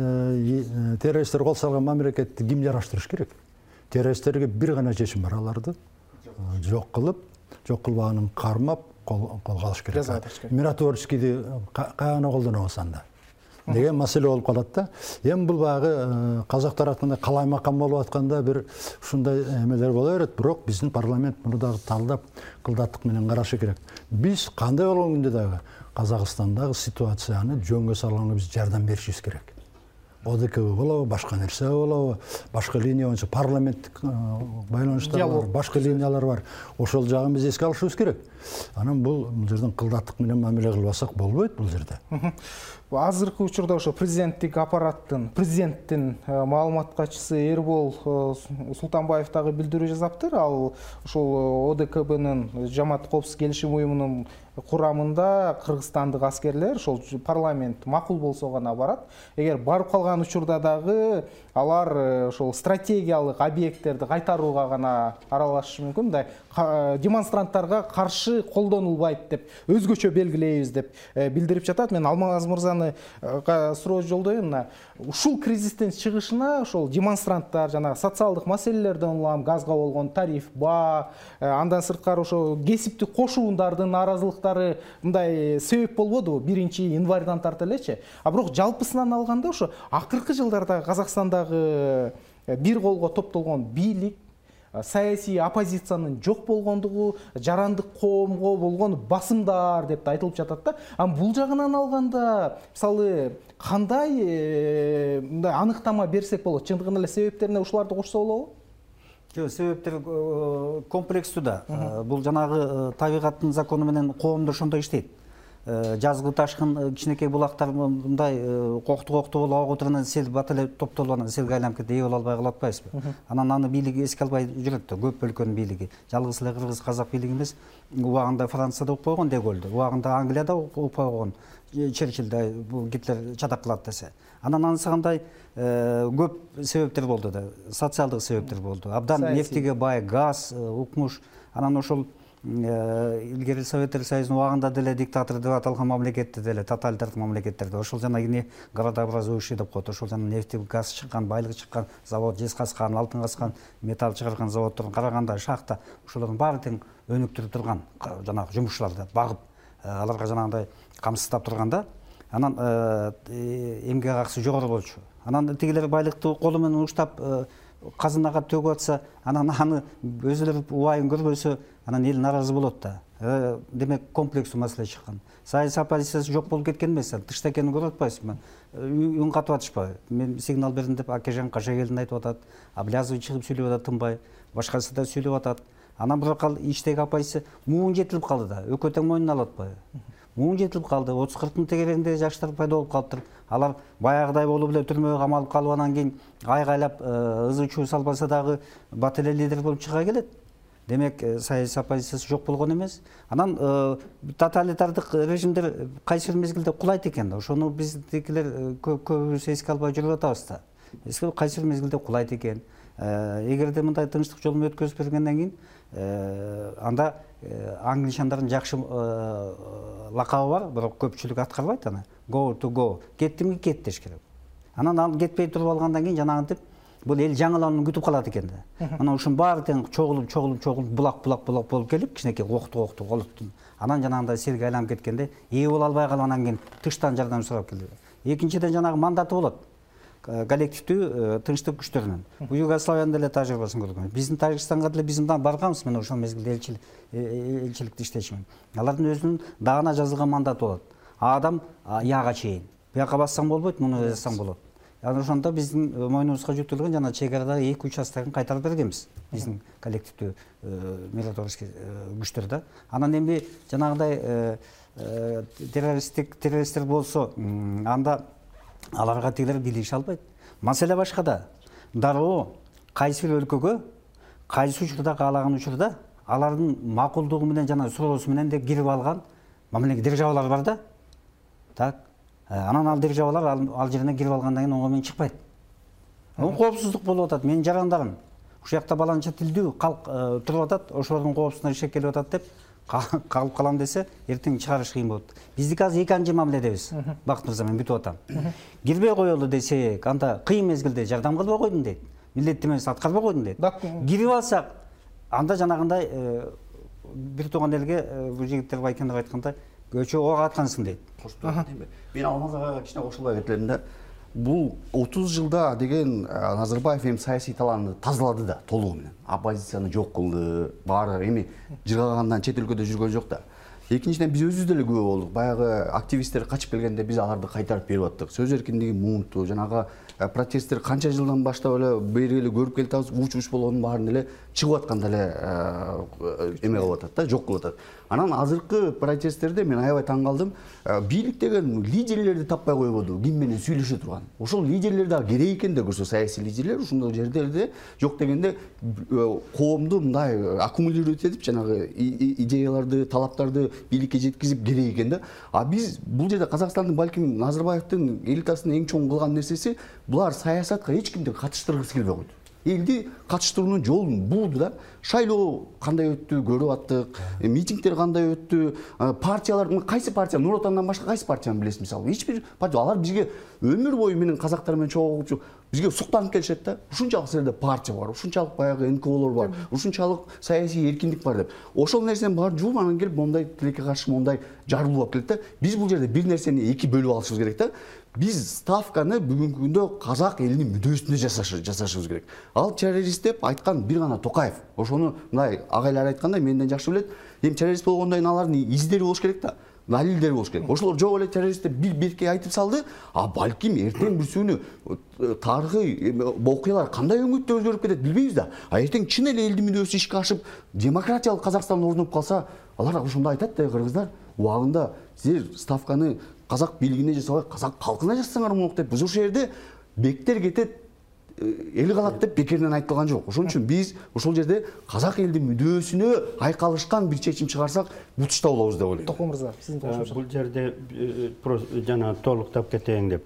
менен террористтер кол салган мамлекетти ким жараштырыш керек? Террористтерге бир гана чечим бар, аларды жок кылып, жок кылбаганын кармап колго алыш керек. Миротворческийди каяна колдонобуз анда деген маселе болуп калат да. Эми бул багы казактар айтканда калай макам болуп атканда бир ушундай эмелер боло берет, бирок биздин парламент муну дагы талдап кылдаттык менен карашы керек. Биз кандай болгон күндө дагы Казакстандагы ситуацияны жөнгө салганга биз жардам беришибиз керек. ОДК болобу, башка нерсе болобу, башка линия боюнча парламенттик байланыштар бар, башка линиялар бар. Ошол жагын биз эске алышыбыз керек. Анан бул жерден кылдаттык менен мамиле кылбасак болбойт бул жерде. Азыркы учурда ошо президенттик аппараттын, президенттин маалымат катчысы Эрбол Султанбаев дагы билдирүү жазаптыр. Ал ошол ОДКБнын жамааттык коопсуздук келишим уюмунун курамында кыргызстандык аскерлер ошол парламент макул болсо гана барат. Эгер барып калган учурда дагы алар ошол стратегиялык объекттерди кайтарууга гана аралашышы мүмкүн. Мындай демонстранттарга каршы колдонулбайт деп өзгөчө белгилейбиз деп билдирип жатат. Мен Алмаз мырзаны суроо жолдойм. Ушул кризистен чыгышына ошол демонстранттар жана социалдык маселелерден улам газга болгон тариф, баа, андан сырткары ошо кесиптик кошуундардын наразылыктары кылышкандары мындай себеп болбодубу биринчи январдан тарта элечи. А бирок жалпысынан алганда ошо акыркы жылдарда Казакстандагы бир колго топтолгон бийлик, саясий оппозициянын жок болгондугу, жарандык коомго болгон басымдар деп айтылып жатат да. Ам бул жагынан алганда, мисалы, кандай мындай аныктама берсек болот? Чындыгында эле себептерине ушуларды кошсо болобу? Жок, себептер комплекстүү да. Бул жанагы табигаттын закону менен коомдо ошондой иштейт. Жазгы ташкын кичинекей булактар мындай кокту-кокту болуп ага отурунан сел бат эле топтолуп анан селге айланып кетти, ээ боло албай калып атпайбызбы? Анан аны бийлиги эске албай жүрөт да, көп өлкөнүн бийлиги. Жалгыз эле кыргыз казак бийлиги эмес, убагында Францияда укпай койгон Деголду, убагында Англияда укпай койгон Черчилль, бул Гитлер чатак кылат десе. Анан анысыгандай көп себептер болду да, социалдык себептер болду. Абдан нефтиге бай, газ, укмуш, анан ошол илгери Советтер Союзунун убагында деле диктатор деп аталган мамлекетте деле, тоталитардык мамлекеттерде ошол жана кийин городообразующий деп коет. Ошол жана нефти, газ чыккан, байлык чыккан завод, жез каскан, алтын каскан, металл чыгарган заводдордун караганда шахта, ошолордун баары тең өнүктүрүп турган жанагы жумушчуларды багып, аларга жанагындай камсыздап турганда, анан эмгек акысы жогору болчу. Анан тигилер байлыкты колу менен уштап казынага төгүп атса, анан аны өзүлөрү убайын көрбөсө, анан эл наразы болот да. Демек комплекстүү маселе чыккан. Саясий оппозициясы жок болуп кеткен эмес, тышта экенин көрүп атпайсызбы? Үн катып атышпайбы? Мен сигнал бердим деп Акежан Кашагелдин айтып атат, Аблязов чыгып сүйлөп атат тынбай, башкасы да сүйлөп атат. Анан бирок ал иштеги оппозиция муун жетилип калды да, өкө тең мойнуна алып атпайбы? Муун жетилип калды, отуз кырктын тегерегинде жаштар пайда болуп калыптыр. Алар баягыдай болуп эле түрмөгө камалып калып анан кийин айгайлап ызы чуу салбаса дагы бат эле лидер болуп чыга келет. Демек саясий оппозициясы жок болгон эмес. Анан тоталитардык режимдер кайсы бир мезгилде кулайт экен да. Ошону биздикилер көбүбүз эске албай жүрүп атабыз да. Эске кайсы бир мезгилде кулайт экен. Эгерде мындай тынчтык жолун өткөзүп бергенден кийин анда англичандардын жакшы лакабы бар, бирок көпчүлүк аткарбайт аны. Go to go. Кеттимги кет деш керек. Анан ал кетпей туруп алгандан кийин жанагынтип бул эл жаңыланууну күтүп калат экен да. Анан ушунун баары тең чогулуп, чогулуп, чогулуп, булак, булак, булак болуп келип, кичинекей кокту-кокту колуптун. Анан жанагындай селге айланып кеткенде, ээ боло албай калып анан кийин тыштан жардам сурап келди. Экинчиден жанагы мандаты болот. Коллективдүү тынчтык күчтөрүнөн. Бул Югославиянын деле тажрыйбасын көргөн. Биздин Тажикстанга деле биз мындан барганбыз, мен ошол мезгилде элчиликте иштечимин. Алардын өзүнүн дагана жазылган мандаты болот. Адам яга чейин. Бияка бассаң болбойт, муну жазсаң болот. Анан ошондо биздин мойнубузга жүктөлгөн жана чек арада эки участкын кайтарып бергенбиз. Биздин коллективдүү миротворческий күчтөр да. Анан эми жанагындай террористтик террористтер болсо, анда аларга тигилер билише албайт. Маселе башкада. Дароо кайсы бир өлкөгө, кайсы учурда каалаган учурда алардын макулдугу менен жана суроосу менен де кирип алган мамлекет державалар бар да. Так. Анан ал державалар ал жерине кирип алгандан кийин оңой менен чыкпайт. Ол коопсуздук болуп атат. Менин жарандарым ушул жакта баланча тилдүү калк туруп атат, ошолордун коопсуздугуна ишек келип атат деп калып калам десе, эртең чыгарыш кыйын болот. Биздики азыр экинчи мамиледебиз. Бакыт мырза, мен бүтүп атам. Кирбей коелу десек, анда кыйын мезгилде жардам кылбай койдум дейт. Милдетти эмес аткарбай койдум дейт. Кирип алсак, анда жанагындай бир тууган элге бул жигиттер Байкенов айткандай көчө ок аткансың дейт. Мен Алмазага кичине кошулбай кетелим да. Бул отуз жылда деген Назарбаев эми саясий талааны тазалады да, толугу менен. Оппозицияны жок кылды, баары эми жыргагандан чет өлкөдө жүргөн жок да. Экинчиден биз өзүбүз деле күбө болдук. Баягы активисттер качып келгенде биз аларды кайтарып берип аттык. Сөз эркиндиги муунту, жанагы протесттер канча жылдан баштап эле бергеле көрүп келатабыз, уч-уч болгонун баарын эле чыгып атканда эле эме кылып атат да, жок кылып атат. Анан азыркы протесттерде мен аябай таң калдым. Бийлик деген лидерлерди таппай койбоду, ким менен сүйлөшө турган. Ошол лидерлер да керек экен да көрсө, саясий лидерлер ушундой жерлерде жок дегенде коомду мындай аккумулировать этип, жанагы идеяларды, талаптарды бийликке жеткизип керек экен да. А биз бул жерде Казакстандын, балким Назарбаевдин элитасынын эң чоң кылган нерсеси, булар саясатка эч кимди катыштыргысы келбей койду. Элди катыштыруунун жолун булду да. Шайлоо кандай өттү көрүп аттык, митингдер кандай өттү, партиялар, кайсы партия, Нур Отондан башка кайсы партияны билесиз мисалы? Эч бир партия, алар бизге өмүр бою менен казактар менен чогуу бизге суктанып келишет да. Ушунчалык жерде партия бар, ушунчалык баягы эн ка олор бар, ушунчалык саясий эркиндик бар деп. Ошол нерсени баарын жууп анан келип мондай тилекке каршы мондай жарылуу болуп келет да. Биз бул жерде бир нерсени эки бөлүп алышыбыз керек да. Биз ставканы бүгүнкү күндө казак элинин мүдөөсүндө жасашыбыз керек. Ал террорист деп айткан бир гана Токаев. Ошону мындай агайлар айткандай менден жакшы билет. Эми террорист болгондон кийин алардын издери болуш керек да. Далилдер болуш керек. Ошолор жок эле террорист деп бир бирке айтып салды, а балким эртең бүрсүүнү тарыхый окуялар кандай өңүттө өзгөрүп кетет билбейбиз да. А эртең чын эле элдин мүдөөсү ишке ашып, демократиялык Казакстан орнуп калса, алар ошондо айтат да, кыргыздар, убагында силер ставканы казак бийлигине жасабай, казак калкына жасасаңар болмок деп. Биз ошол жерде бектер кетет, эл калат деп бекеринен айтылган жок. Ошон үчүн биз ошол жерде казак элдин мүдөөсүнө айкалышкан бир чечим чыгарсак, бутушта болобуз деп ойлойм. Токон мырза, сиздин коошумча. Бул жерде жана толуктап кетейин деп,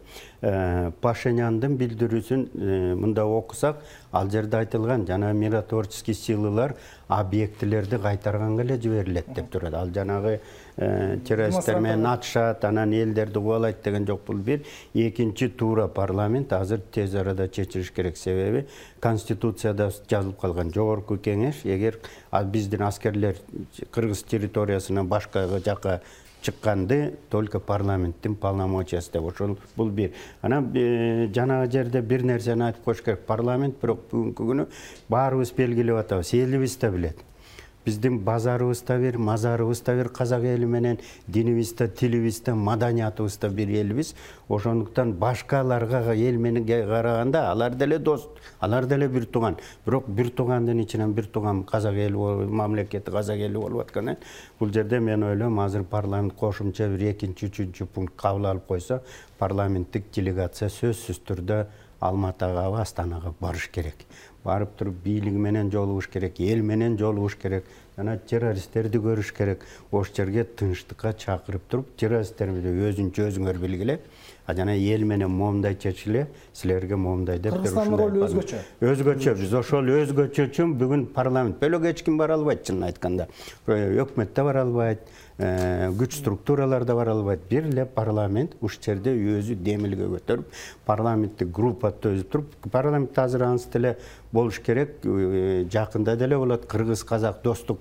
Пашиняндын билдирүүсүн мында окусак, ал жерде айтылган жана миротворческий силалар объектилерди кайтарганга эле жиберилет деп турат. Ал жанагы террористтер менен атышат, анан элдерди кубалайт деген жок. Бул бир. Экинчи туура парламент азыр тез арада чечилиш керек, себеби Конституцияда жазылып калган жогорку кеңеш, эгер биздин аскерлер Кыргыз территориясынан башка жака чыкканды только парламенттин полномочиясы деп. Ошол бул бир. Анан жанагы жерде бир нерсени айтып коюш керек. Парламент бирок бүгүнкү күнү баарыбыз белгилеп атабыз, элибиз да билет. Биздин базарыбыз да бир, мазарыбыз да бир, казак эли менен динибиз да, тилибиз да, маданиятыбыз да бир элбиз. Ошондуктан башкаларга эл менен караганда алар деле дос, алар деле бир тууган. Бирок бир туугандын ичинен бир тууган казак эли мамлекети казак эли болуп аткан. Бул жерде мен ойлойм, азыр парламент кошумча бир экинчи, үчүнчү пункт кабыл алып койсо, парламенттик делегация сөзсүз түрдө Алматыга, Астанага барыш керек. Барып туруп бийлиги менен жолугуш керек, эл менен жолугуш керек, жана террористтерди көрүш керек. Ош жерге тынчтыкка чакырып туруп, террористтерди өзүнчө өзүңөр билгиле, а жана эл менен момундай чечиле, силерге момундай деп туруп. Кыргызстандын ролу өзгөчө. Өзгөчө. Биз ошол өзгөчө үчүн бүгүн парламент бөлөк эч ким бара албайт, чынын айтканда. Өкмөт да бара албайт, күч структуралар да бара албайт. Бир эле парламент уш жерде өзү демилге көтөрүп, парламенттик группа түзүп туруп, парламент азыр анысы деле болуш керек. Жакында деле болот Кыргыз-казак достук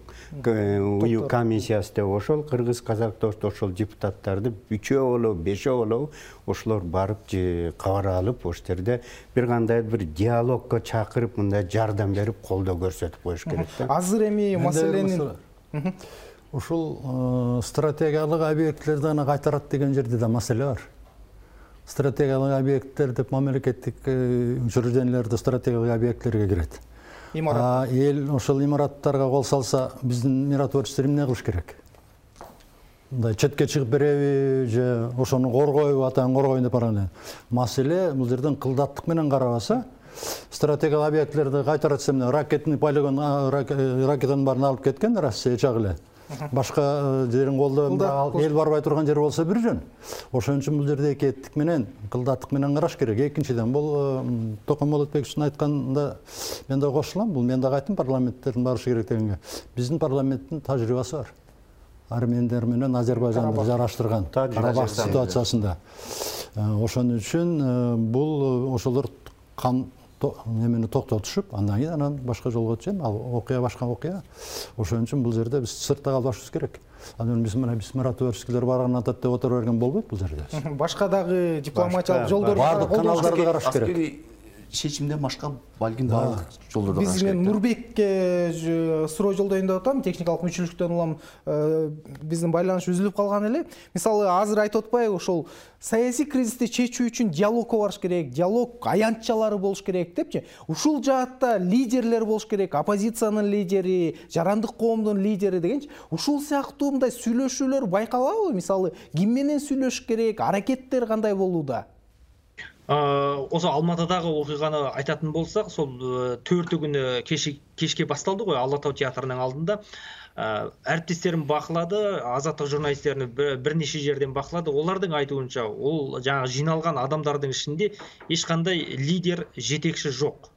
комиссиясы деп. Ошол Кыргыз-казак достук ошол депутаттарды үчөө болобу, бешөө болобу, ошолор барып кабар алып, ош жерде бир кандай бир диалогко чакырып, мындай жардам берип, колдоо көрсөтүп коюш керек. Азыр эми маселенин ушул стратегиялык объектлерди аны кайтарат деген жерде да маселе бар. Стратегиялык объекттер деп мамлекеттик учреждениялерде стратегиялык объекттерге кирет. А эл ошол имараттарга кол салса, биздин миротворчестер эмне кылыш керек? Мындай четке чыгып береби же ошону коргойбу, атаң коргойн деп барган. Маселе бул жерден кылдаттык менен карабаса, стратегиялык объектлерди кайтарат эмне, ракетный полигон, ракетанын баарын алып кеткен Россия чак эле. Башка жерин колдоп эл барбай турган жер болсо бир жөн. Ошон үчүн бул жерде экиеттик менен, кылдаттык менен караш керек. Экинчиден, бул Токон Болотбековичтин айтканда мен да кошулам. Бул мен да айттым, парламенттердин барышы керек дегенге. Биздин парламенттин тажрыйбасы бар. Армендер менен Азербайжанды жараштырган Карабах ситуациясында. Ошон үчүн бул ошолор кан немени токтотушуп, андан кийин анан башка жолго өтчү. Ал окуя башка окуя. Ошон үчүн бул жерде биз сыртта калбашыбыз керек. Анан биз мына биз миротворческилер барган атат деп отура берген болбойт бул жерде. Башка дагы дипломатиялык жолдор бардык каналдарды караш керек. Аскери чечимден башка балким баардык жолдорду караш Биз керек. мен Нурбекке суроо жолдоюн деп атам, техникалык мүчүлүктөн улам биздин байланыш үзүлүп калган эле. Мисалы азыр айтып атпайбы, ошол саясий кризисти чечүү үчүн диалогко барыш керек, диалог аянтчалары болуш керек депчи. Ушул жаатта лидерлер болуш керек, оппозициянын лидери, жарандык коомдун лидери дегенчи. Ушул сыяктуу мындай сүйлөшүүлөр байкалабы? Мисалы ким менен сүйлөшүш керек, аракеттер кандай болууда? Осы Алматыдағы оқиғаны айтатын болсақ, сол төрті күні кешке басталды ғой, Алатау театрының алдында. Әріптестерім бақылады, азаттық журналистерін бірнеше жерден бақылады. Олардың айтуынша, ол жаңағы жиналған адамдардың ішінде ешқандай лидер, жетекші жоқ.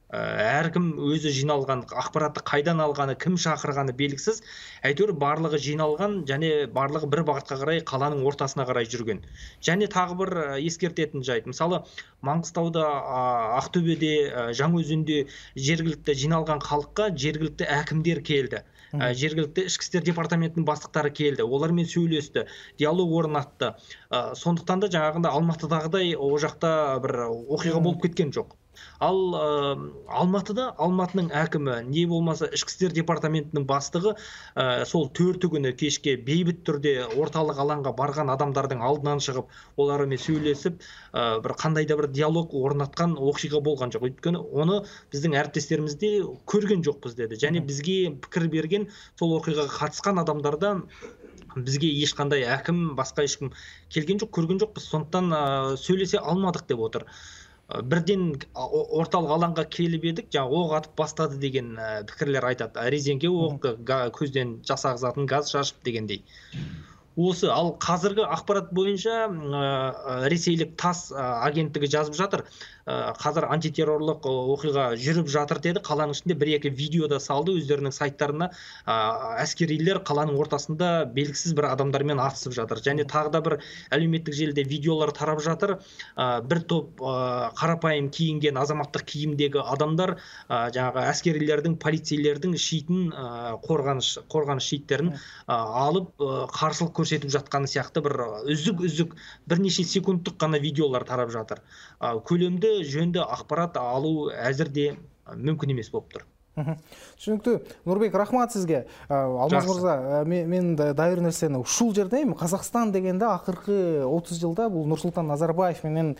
әркім өзі жиналған ақпаратты қайдан алғаны, кім шақырғаны белгісіз. Әйтеуір барлығы жиналған және барлығы бір бағытқа қарай қаланың ортасына қарай жүрген. Және тағы бір ескертетін жайт. Мысалы, Маңғыстауда, Ақтөбеде, Жаңаөзенде жергілікті жиналған халыққа жергілікті әкімдер келді. Жергілікті ішкі істер департаментінің бастықтары келді. Олармен сөйлесті, диалог орнатты. Сондықтан да жаңағында Алматыдағыдай о жақта бір оқиға болып кеткен жоқ. Ал Алматыда Алматының әкімі не болмаса ішкі істер департаментінің бастығы сол төрті күні кешке бейбіт түрде орталық алаңға барған адамдардың алдынан шығып, олармен сөйлесіп, бір қандай да бір диалог орнатқан оқиға болған жоқ. Өйткені оны біздің әріптестеріміз де көрген жоқпыз деді. Және бізге пікір берген сол оқиғаға қатысқан адамдарда бізге ешқандай әкім, басқа ешкім келген жоқ, көрген жоқпыз. Сондықтан сөйлесе алмадық деп отыр. Бірден орталық алаңға келіп едік, жаңа оқ атып бастады деген пікірлер айтады. Резеңке оқ, көзден жасағызатын газ шашып дегендей. Осы, ал қазіргі ақпарат бойынша ресейлік ТАСС агенттігі жазып жатыр. Қазір антитеррорлық оқиға жүріп жатыр деді. Қаланың ішінде бір-екі видео да салды өздерінің сайттарына. Әскерилер қаланың ортасында белгісіз бір адамдармен атысып жатыр. Және тағы да бір әлеуметтік желіде видеолар тарап жатыр. Бір топ қарапайым киінген азаматтық киімдегі адамдар жаңағы әскерилердің, полицейлердің шитін, қорғаныш қорғаныш шиттерін алып қарсылық көрсетіп жатқаны сияқты бір үзік-үзік бірнеше секундтық қана видеолар тарап жатыр. Көлемді жөнді ақпарат алу әзірде мүмкін емес болып тұр. Түсінікті. Нұрбек, рахмат сізге. Алмаз мырза, мен дайыр нәрсені ушул жерде Қазақстан дегенде ақырғы отыз жылда бұл Нұрсұлтан Назарбаев менен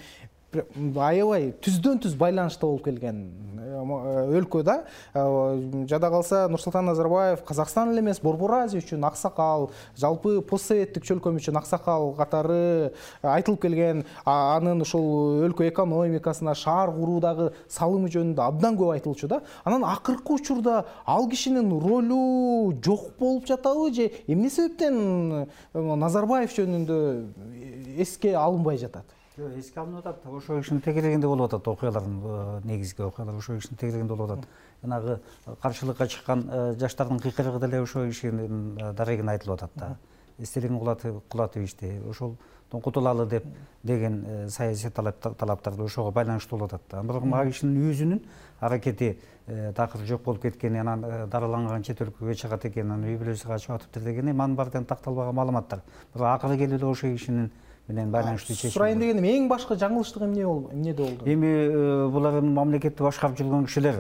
аябай түздөн түз байланышта болып келген өлкө да. Жада қалса Нұрсұлтан Назарбаев Қазақстан эле эмес, Борбор Азия үчүн аксакал, жалпы постсоветтик чөлкөм үчүн аксакал катары айтылып келген, анын ушул өлкө экономикасына, шаар куруудагы салымы жөнүндө абдан көп айтылчу да. Анан акыркы учурда ал кишинин ролу жок болуп жатабы же эмне себептен Назарбаев жөнүндө эске алынбай жатат? Еске алынып атат, ошо кишинин тегерегинде болуп атат, окуялардын негизги окуялар ошо кишинин тегерегинде болуп атат. Жанагы каршылыкка чыккан жаштардын кыйкырыгы деле ошо кишинин дарегине айтылып атат да. Эстелигин Кулатовичти ошол кутулалы деп деген саясий талаптарды ошого байланыштуу болуп атат да. Бирок ага кишинин өзүнүн аракети такыр жок болуп кеткени, анан дараланган чет өлкөгө чыгат экени, анан үй бүлөсү качып атыптыр дегени ман барден такталбаган маалыматтар. Бирок акыры келип эле ошо кишинин менен байланыштуу чечим. Сурайын дегеним, эң башкы жаңылыштык эмне болду? Эмнеде болду? Эми булардын мамлекетти башкарып жүргөн кишилер,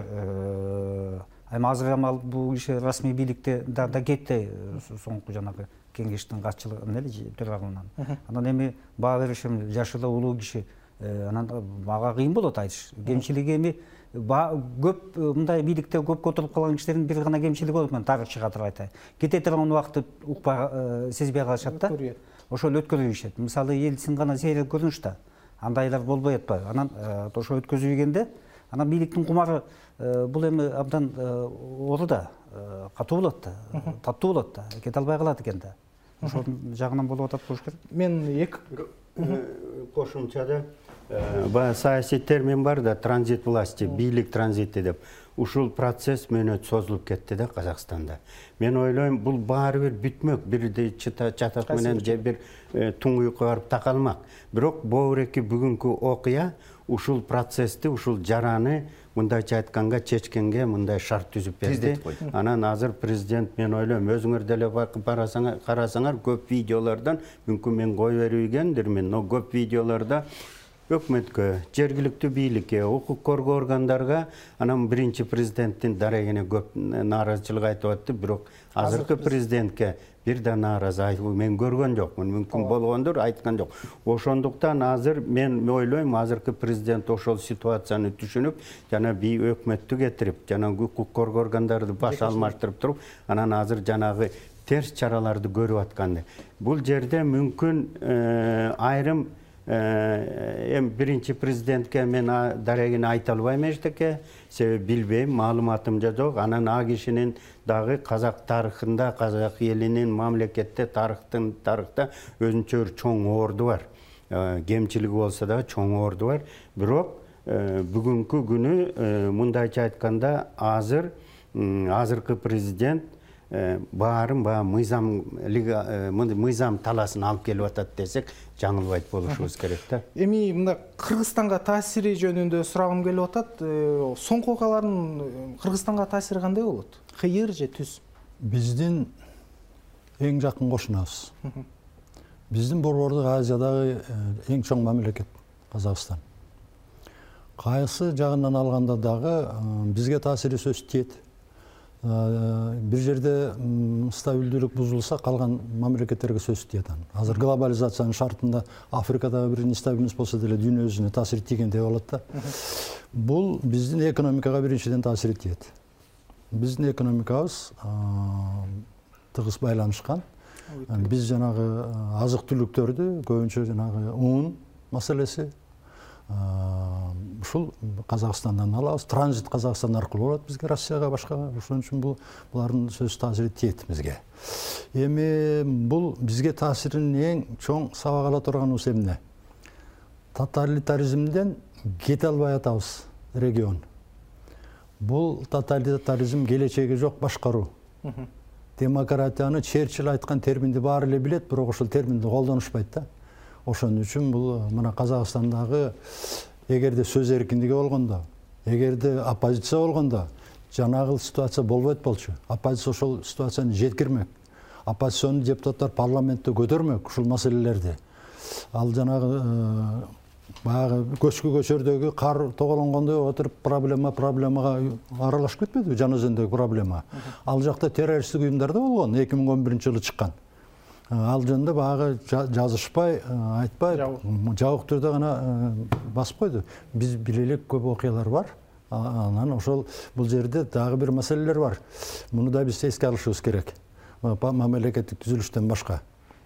эми азыр амал бул киши расмий бийликте да кетти, соңку жанагы кеңештин катчылыгы эмнели төрагылынан. Анан эми баа беришим жашы да улуу киши, анан мага кыйын болот айтыш. Кемчилиги эми көп мындай бийликте көп көтөрүлүп калган кишилердин бир гана кемчилиги болот, мен тарыхчы катары айтайын. Кете турган убакытты укпай, сезбей калышат да. Ошол өткөрүп ийишет. Мисалы, Ельцин гана сейрек көрүнүш да. Андайлар болбой атпайбы. Анан ошо өткөзүлгөндө, анан бийликтин кумары бул эми абдан ору да, катуу болот да, таттуу болот да, кете албай калат экен да. Ошол жагынан болуп атат болуш керек. Мен эки кошумчада баягы саясий термин бар да, транзит власти, бийлик транзити деп. Ушул процесс мөөнөт созулуп кетти да Казакстанда. Мен ойлойм, бул баары бир бүтмөк, бирди чатак менен же бир туңуйукка барып такалмак. Бирок боореки бүгүнкү окуя ушул процессти, ушул жараны мындайча айтканга чечкенге мындай шарт түзүп берди. Анан азыр президент, мен ойлойм, өзүңөр деле карасаңар көп видеолордон, мүмкүн мен кой берүүгендирмин, но көп видеолордо өкмөткө, жергиликтүү бийликке, укук коргоо органдарга анан биринчи президенттин дарегине көп нааразычылык айтып атты, бирок азыркы президентке бир да нааразы мен көргөн жокмун, мүмкүн болгондур, айткан жок. Ошондуктан азыр мен ойлойм, азыркы президент ошол ситуацияны түшүнүп, жана бий өкмөттү кетирип, жана укук коргоо органдарды баш алмаштырып туруп, анан азыр жанагы терс чараларды көрүп атканды. Бул жерде мүмкүн айрым эми биринчи президентке мен дарегине айта албайм эчтеке, себеби билбейм, маалыматым да жок. Анан а кишинин дагы казак тарыхында, казак элинин мамлекетте, тарыхтын тарыхта өзүнчө чоң орду бар. Кемчилиги болсо да чоң орду бар. Бирок бүгүнкү күнү мындайча айтканда азыр азыркы президент баарын баягы мыйзам мыйзам таласын алып келип атат десек жаңылбайт болушубуз керек да. Эми мында Кыргызстанга таасири жөнүндө сурагым келип атат. Соңку окуялардын Кыргызстанга таасири кандай болот? Кыйыр же түз? Биздин эң жакын кошунабыз. Биздин Борбордук Азиядагы эң чоң мамлекет Казакстан. Кайсы жагынан алганда дагы бизге таасири сөз тиет. Бир жерде стабилдүүлүк бузулса, калган мамлекеттерге сөз тиет. Азыр глобализациянын шартында Африкадагы бир нестабилдүүлүк болсо деле дүйнө жүзүнө таасири тийгендей болот да. Бул биздин экономикага биринчиден таасири тиет. Биздин экономикабыз тыгыз байланышкан. Биз жанагы азык түлүктөрдү көбүнчө жанагы уун маселеси ушул Казакстандан алабыз. Транзит Казакстан аркылуу болот бизге, Россияга, башкага. Ошон үчүн бул булардын сөз таасири тиет бизге. Эми бул бизге таасирин эң чоң сабак ала турганыбыз эмне? Тоталитаризмден кете албай атабыз регион. Бул тоталитаризм келечеги жок башкаруу. Демократияны Черчилль айткан терминди баары эле билет, бирок ошол терминди колдонушпайт да. Ошон үчүн бул мына Казакстандагы эгерде сөз эркиндиги болгондо, эгерде оппозиция болгондо, жанагы ситуация болбойт болчу. Оппозиция ошол ситуацияны жеткирмек. Оппозиционный депутаттар парламентте көтөрмөк ушул маселелерди. Ал жанагы баягы көчкү көчөрдөгү кар тоголонгондой отуруп проблема проблемага аралашып кетпедиби, Жан өзөндөгү проблема. Ал жакта террористтик уюмдар да болгон, эки миң он биринчи жылы чыккан. Ал жөнүндө баягы жазышпай, айтпай, жабык түрдө гана басып койду. Биз билелик көп окуялар бар. Анан ошол бул жерде дагы бир маселелер бар. Муну да биз эске алышыбыз керек. Мамлекеттик түзүлүштөн башка.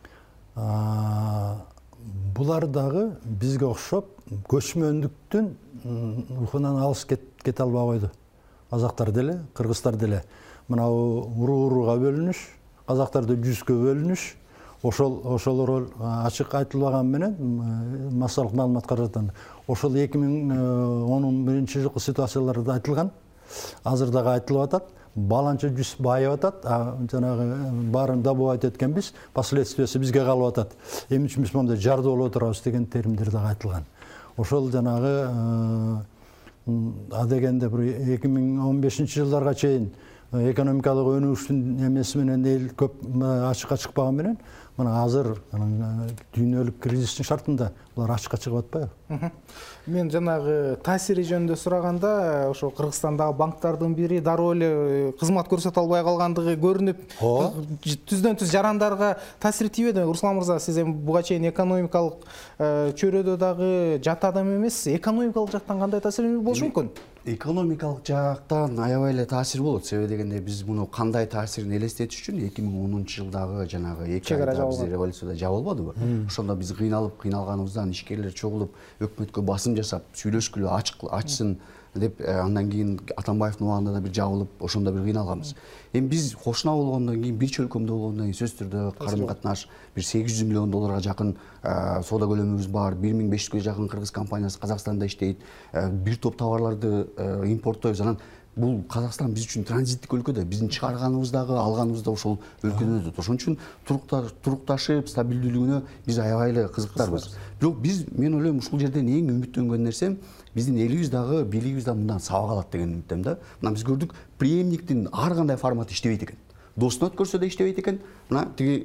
Булар дагы бизге окшоп көчмөндүктүн рухунан алыс кете албай койду. Казактар деле, кыргыздар деле. Мына уруу-урууга бөлүнүш, казактарды жүзгө бөлүнүш, ошол ошолор ачык айтылбаган менен массалык маалымат каражаттан ошол эки миң он биринчи жылкы ситуацияларда айтылган. Азыр дагы айтылып атат. Баланча жүз байып атат, жанагы баарын добывать эткенбиз, последствиясы бизге калып атат. Эми үчүн биз мондай жарды болуп турабыз деген терминдер дагы айтылган. Ошол жанагы адегенде бир эки миң он бешинчи жылдарга чейин экономикалык өнүгүштүн эмеси менен эл көп ачыкка чыкпаган менен мына азыр дүйнөлүк кризистин шартында булар ачыкка чыгып атпайбы? Мен жанагы таасири жөнүндө сураганда, ошо Кыргызстандагы банктардын бири дароо эле кызмат көрсөтө албай калгандыгы көрүнүп, түздөн түз жарандарга таасири тийбеди. Руслан мырза, сиз эми буга чейин экономикалык чөйрөдө дагы жат адам эмессиз. Экономикалык жактан кандай таасири болушу мүмкүн? Экономикалык жактан аябай эле таасир болот. Себеби дегенде биз муну кандай таасирин элестетиш үчүн эки миң онунчу жылдагы жанагы эки айда биз революцияда жабылбадыбы? Ошондо биз кыйналып, кыйналганыбыздан ишкерлер чогулуп, өкмөткө басым жасап, сүйлөшкүлө, ачык ачсын деп андан кийин Атамбаевдин убагында да бир жабылып, ошондо бир кыйналганбыз. Эми биз кошуна болгондон кийин, бир чөлкөмдө болгондон кийин сөзсүз түрдө карым катнаш бир сегиз жүз миллион долларга жакын соода көлөмүбүз бар. бир миң беш жүзгө жакын кыргыз компаниясы Казакстанда иштейт. Бир топ товарларды импорттойбуз. Анан бул Казакстан биз үчүн транзиттик өлкө да, биздин чыгарганыбыз дагы, алганыбыз да ошол өлкөдөн өтөт. Ошон үчүн турукташып, стабилдүүлүгүнө биз аябай эле кызыктарбыз. Бирок биз, мен ойлойм, ушул жерден эң үмүттөнгөн нерсем биздин элибиз дагы, бийлигибиз дагы мындан сабак алат деген үмүттөм да. Мына биз көрдүк, преемниктин ар кандай форматы иштебейт экен. Досуна өткөрсө да иштебейт экен. Мына тиги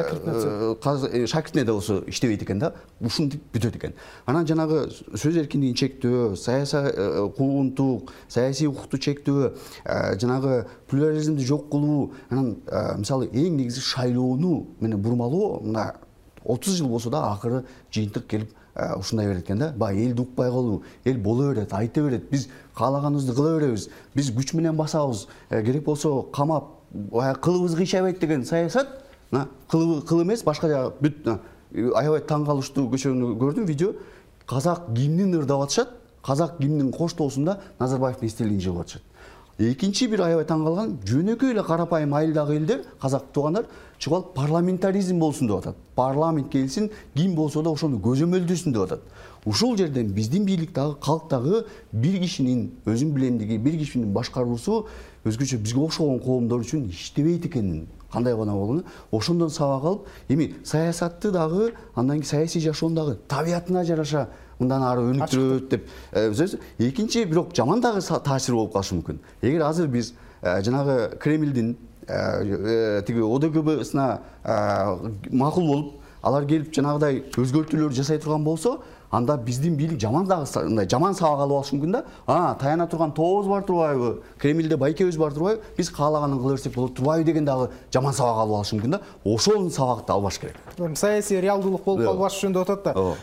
шакиртине да болсо иштебейт экен да. Ушинтип бүтөт экен. Анан жанагы сөз эркиндигин чектөө, саясий куугунтук, саясий укукту чектөө, жанагы плюрализмди жок кылуу, анан мисалы эң негизи шайлоону менен бурмалоо, мына отуз жыл болсо да акыры жыйынтык келип ушундай берет экен да. Баягы элди укпай калуу, эл боло берет, айта берет, биз каалаганыбызды кыла беребиз, биз күч менен басабыз, керек болсо камап, кылыбыз кыйшабайт деген саясат, кылы эмес, башка жагы бүт аябай таң калыштуу көчөрүүнү көрдүм, видео. Казак гимнин ырдап атышат, казак гимнин коштоосунда Назарбаевдин эстелигин жыгып атышат. Экинчи бир аябай таң калган, жөнөкөй эле карапайым айылдагы элдер, казак туугандар, чыгып алып парламентаризм болсун деп атат. Парламент келсин, ким болсо да ошону көзөмөлдөсүн деп атат. Ушул жерден биздин бийлик дагы, калк дагы бир кишинин өзүн билемдиги, бир кишинин башкаруусу өзгөчө бизге окшогон коомдор үчүн иштебейт экенин, кандай гана болгону ошондон сабак алып, эми саясатты дагы, андан кийин саясий жашоону дагы табиятына жараша мындан ары өнүктүрөт деп сөз. Экинчи бирок жаман дагы таасир болуп калышы мүмкүн. Эгер азыр биз жанагы Кремлдин тиги О Д К Б-сына макул болуп, алар келип жанагыдай өзгөртүүлөр жасай турган болсо, анда биздин бийлик жаман дагы мындай жаман сабак алып алышы мүмкүн да. А, таяна турган тообуз бар турбайбы? Кремлде байкебиз бар турбайбы? Биз каалаганын кыла берсек болот турбайбы деген дагы жаман сабак алып алышы мүмкүн да. Ошол сабакты албаш керек. Саясий реалдуулук болуп калбаш үчүн деп атат да.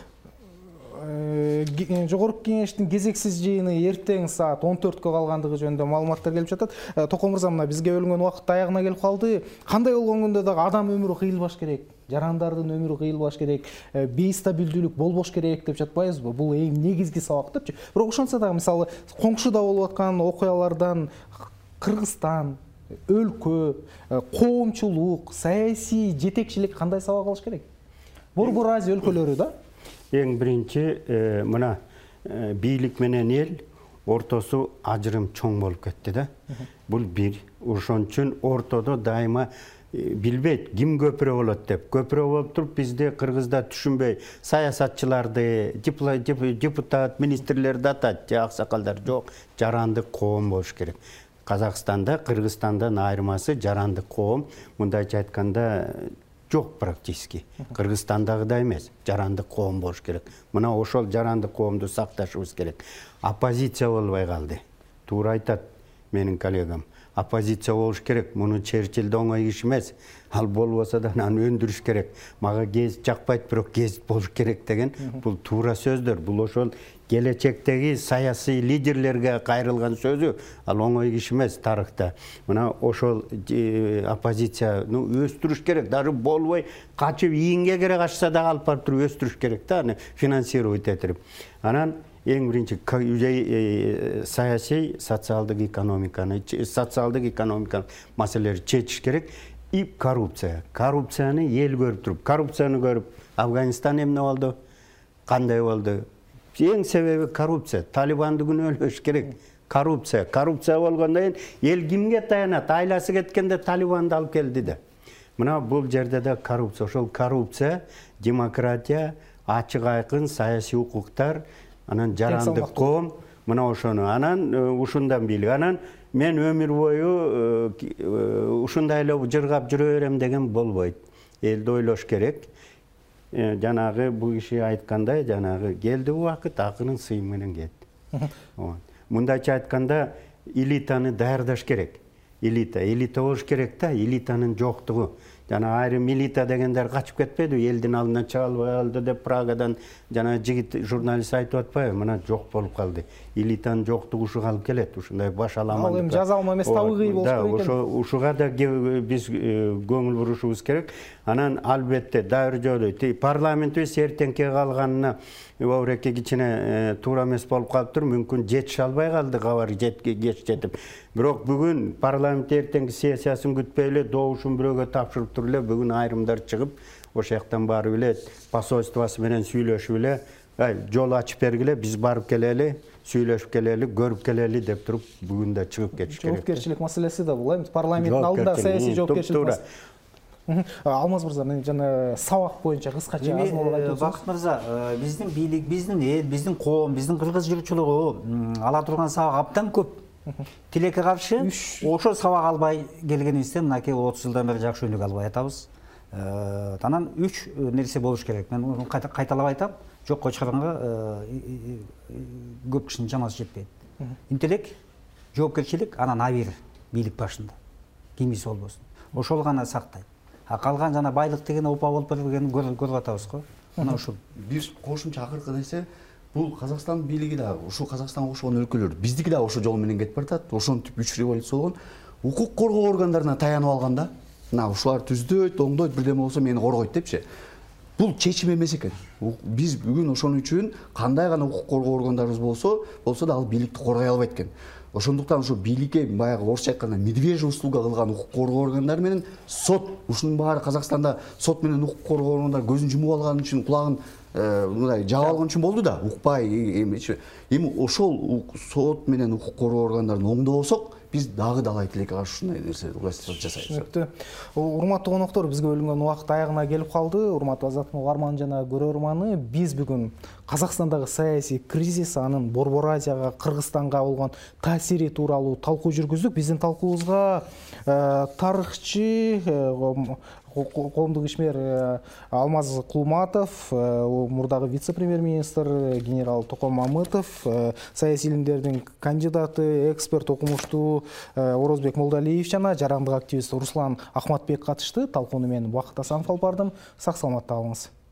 Жогорку кеңештин кезексиз жыйыны эртең саат он төрткө калгандыгы жөнүндө маалыматтар келип жатат. Токон мырза, мына бизге бөлүнгөн убакыт аягына келип калды. Кандай болгон күндө дагы адам өмүрү кыйылбаш керек, жарандардын өмүрү кыйылбаш керек, бейстабилдүүлүк болбош керек деп жатпайбызбы? Бул эң негизги сабак депчи. Бирок ошонсо дагы мисалы коңшуда болуп аткан окуялардан Кыргызстан, өлкө, коомчулук, саясий жетекчилик кандай сабак алыш керек? Борбор Азия өлкөлөрү да? Ең бірінші мына бийлик менен ел ортосу ажырым чоң болуп кетти да. Бул бир. Ошон үчүн ортодо дайыма билбейт ким көпүрө болот деп. Көпүрө болуп туруп бизде Кыргызда түшүнбөй саясатчыларды, депутат, министрлерди атат, же аксакалдар жок, жарандык коом болуш керек. Казакстанда, Кыргызстандан айырмасы жарандык коом, мындайча айтканда жок практически. Кыргызстандагыдай эмес, жарандык коом болуш керек. Мына ошол жарандык коомду сакташыбыз керек. Оппозиция болбой калды. Туура айтат менин коллегам. Оппозиция болуш керек. Муну Черчилль оңой киши эмес. Ал болбосо да аны өндүрүш керек. Мага гезит жакпайт, бирок гезит болуш керек деген бул туура сөздөр. Бул ошол келечектеги саясий лидерлерге кайрылган сөзү. Ал оңой киши эмес тарыхта. Мына ошол оппозицияны өстүрүш керек. Даже болбой качып ийинге кере качса да алып барып туруп өстүрүш керек да, аны финансировать этирип. Анан эң биринчи саясий, социалдык экономиканы, социалдык экономика маселелерди чечиш керек. И коррупция. Коррупцияны ел көрүп туруп, коррупцияны көрүп, Афганистан эмне болду? Кандай болду? Эң себеби коррупция. Талибанды күнөөлөш керек. Коррупция. Коррупция болгондон кийин эл кимге таянат? Айласы кеткенде Талибанды алып келди да. Мына бул жерде да коррупция. Ошол коррупция, демократия, ачык айкын саясий укуктар, анан жарандык коом, мына ошону. Анан ушундан бийлик. Анан мен өмүр бою ушундай эле жыргап жүрө берем деген болбойт. Элди ойлош керек. Жанагы бул киши айткандай, жанагы келди убакыт, акынын сыйы менен кетти. Мындайча айтканда, элитаны даярдаш керек. Элита, элита болуш керек да, элитанын жоктугу. Жана айрым элита дегендер качып кетпеди, элдин алдына чыга албай калды деп Прагадан жана жигит журналист айтып атпайбы? Мына жок болуп калды. Элитанын жоктугу ушуга алып келет, ушундай баш аламан. Ал эми жаза алма эмес, табыгый болуш керек экен. Да, ушуга да биз көңүл бурушубуз керек. Анан албетте дайыр жолу парламентибиз эртеңке калганына Бауреке кичине туура эмес болуп калыптыр. Мүмкүн жетише албай калды, кабар кеч жетип. Бирок бүгүн парламент эртеңки сессиясын күтпөй эле добушун бирөөгө тапшырып туруп эле бүгүн айрымдар чыгып, ошол жактан барып эле посольствосы менен сүйлөшүп эле, жол ачып бергиле, биз барып келели, сүйлөшүп келели, көрүп келели деп туруп бүгүн да чыгып кетиш керек. Жоопкерчилик маселеси да бул, эми парламенттин алдында саясий жоопкерчилик. Алмаз мырза, мен жана сабак боюнча кыскача азмалып айтып Бакыт мырза, биздин бийлик, биздин эл, биздин коом, биздин кыргыз журчулугу ала турган сабак абдан көп. Тилекке каршы ошол сабак албай келгенибизден мынакей отуз жылдан бери жакшы өнүк албай атабыз. Анан үч нерсе болуш керек. Мен кайталап айтам, жокко чыгарганга көп кишинин чамасы жетпейт. Интеллект, жоопкерчилик, анан абийир бийлик башында. Кимиси болбосун. Ошол гана сактайт. А калган жана байлык деген опа болуп бергенин көрүп атабыз го. Мына ушул. Бир кошумча акыркы нерсе, бул Казакстан бийлиги да, ушул Казакстанга окшогон өлкөлөр, биздики да ошол жол менен кетип баратат. Ошентип үч революция болгон. Укук коргоо органдарына таянып алганда, мына ушулар түздөйт, оңдойт, бирдеме болсо мени коргойт депчи. Бул чечим эмес экен. Биз бүгүн ошон үчүн кандай гана укук коргоо органдарыбыз болсо, болсо да ал бийликти коргой албайт экен. ошондуктан ушу бийликке баягы орусча айтканда медвежья услуга кылган укук коргоо органдары менен сот, ушунун баары Казакстанда сот менен укук коргоо органдары көзүн жумуп алган үчүн, кулагын мындай жаап алган үчүн болду да, укпай эмечи. Эми ошол сот менен укук коргоо органдарын оңдобосок, биз дагы далай тилекке каршы ушундай нерсе жасайбыз. Түшүнүктүү. Урматтуу коноктор, бизге бөлүнгөн убакыт аягына келип калды. Урматтуу Азаттык угарман жана көрөрманы, биз бүгүн Казакстандагы саясий кризис, анын Борбор Азияга, Кыргызстанга болгон таасири тууралуу талкуу жүргүздүк. Биздин талкуубузга тарыхчы, коомдук ишмер Алмаз Кулматов, мурдагы вице-премьер-министр генерал Токон Мамытов, саясий илимдердин кандидаты, эксперт, окумуштуу Орозбек Молдалиев жана жарандык активист Руслан Ахматбек катышты. Талкууну мен Убакыт Асанов алып бардым. Сак саламатта калыңыз.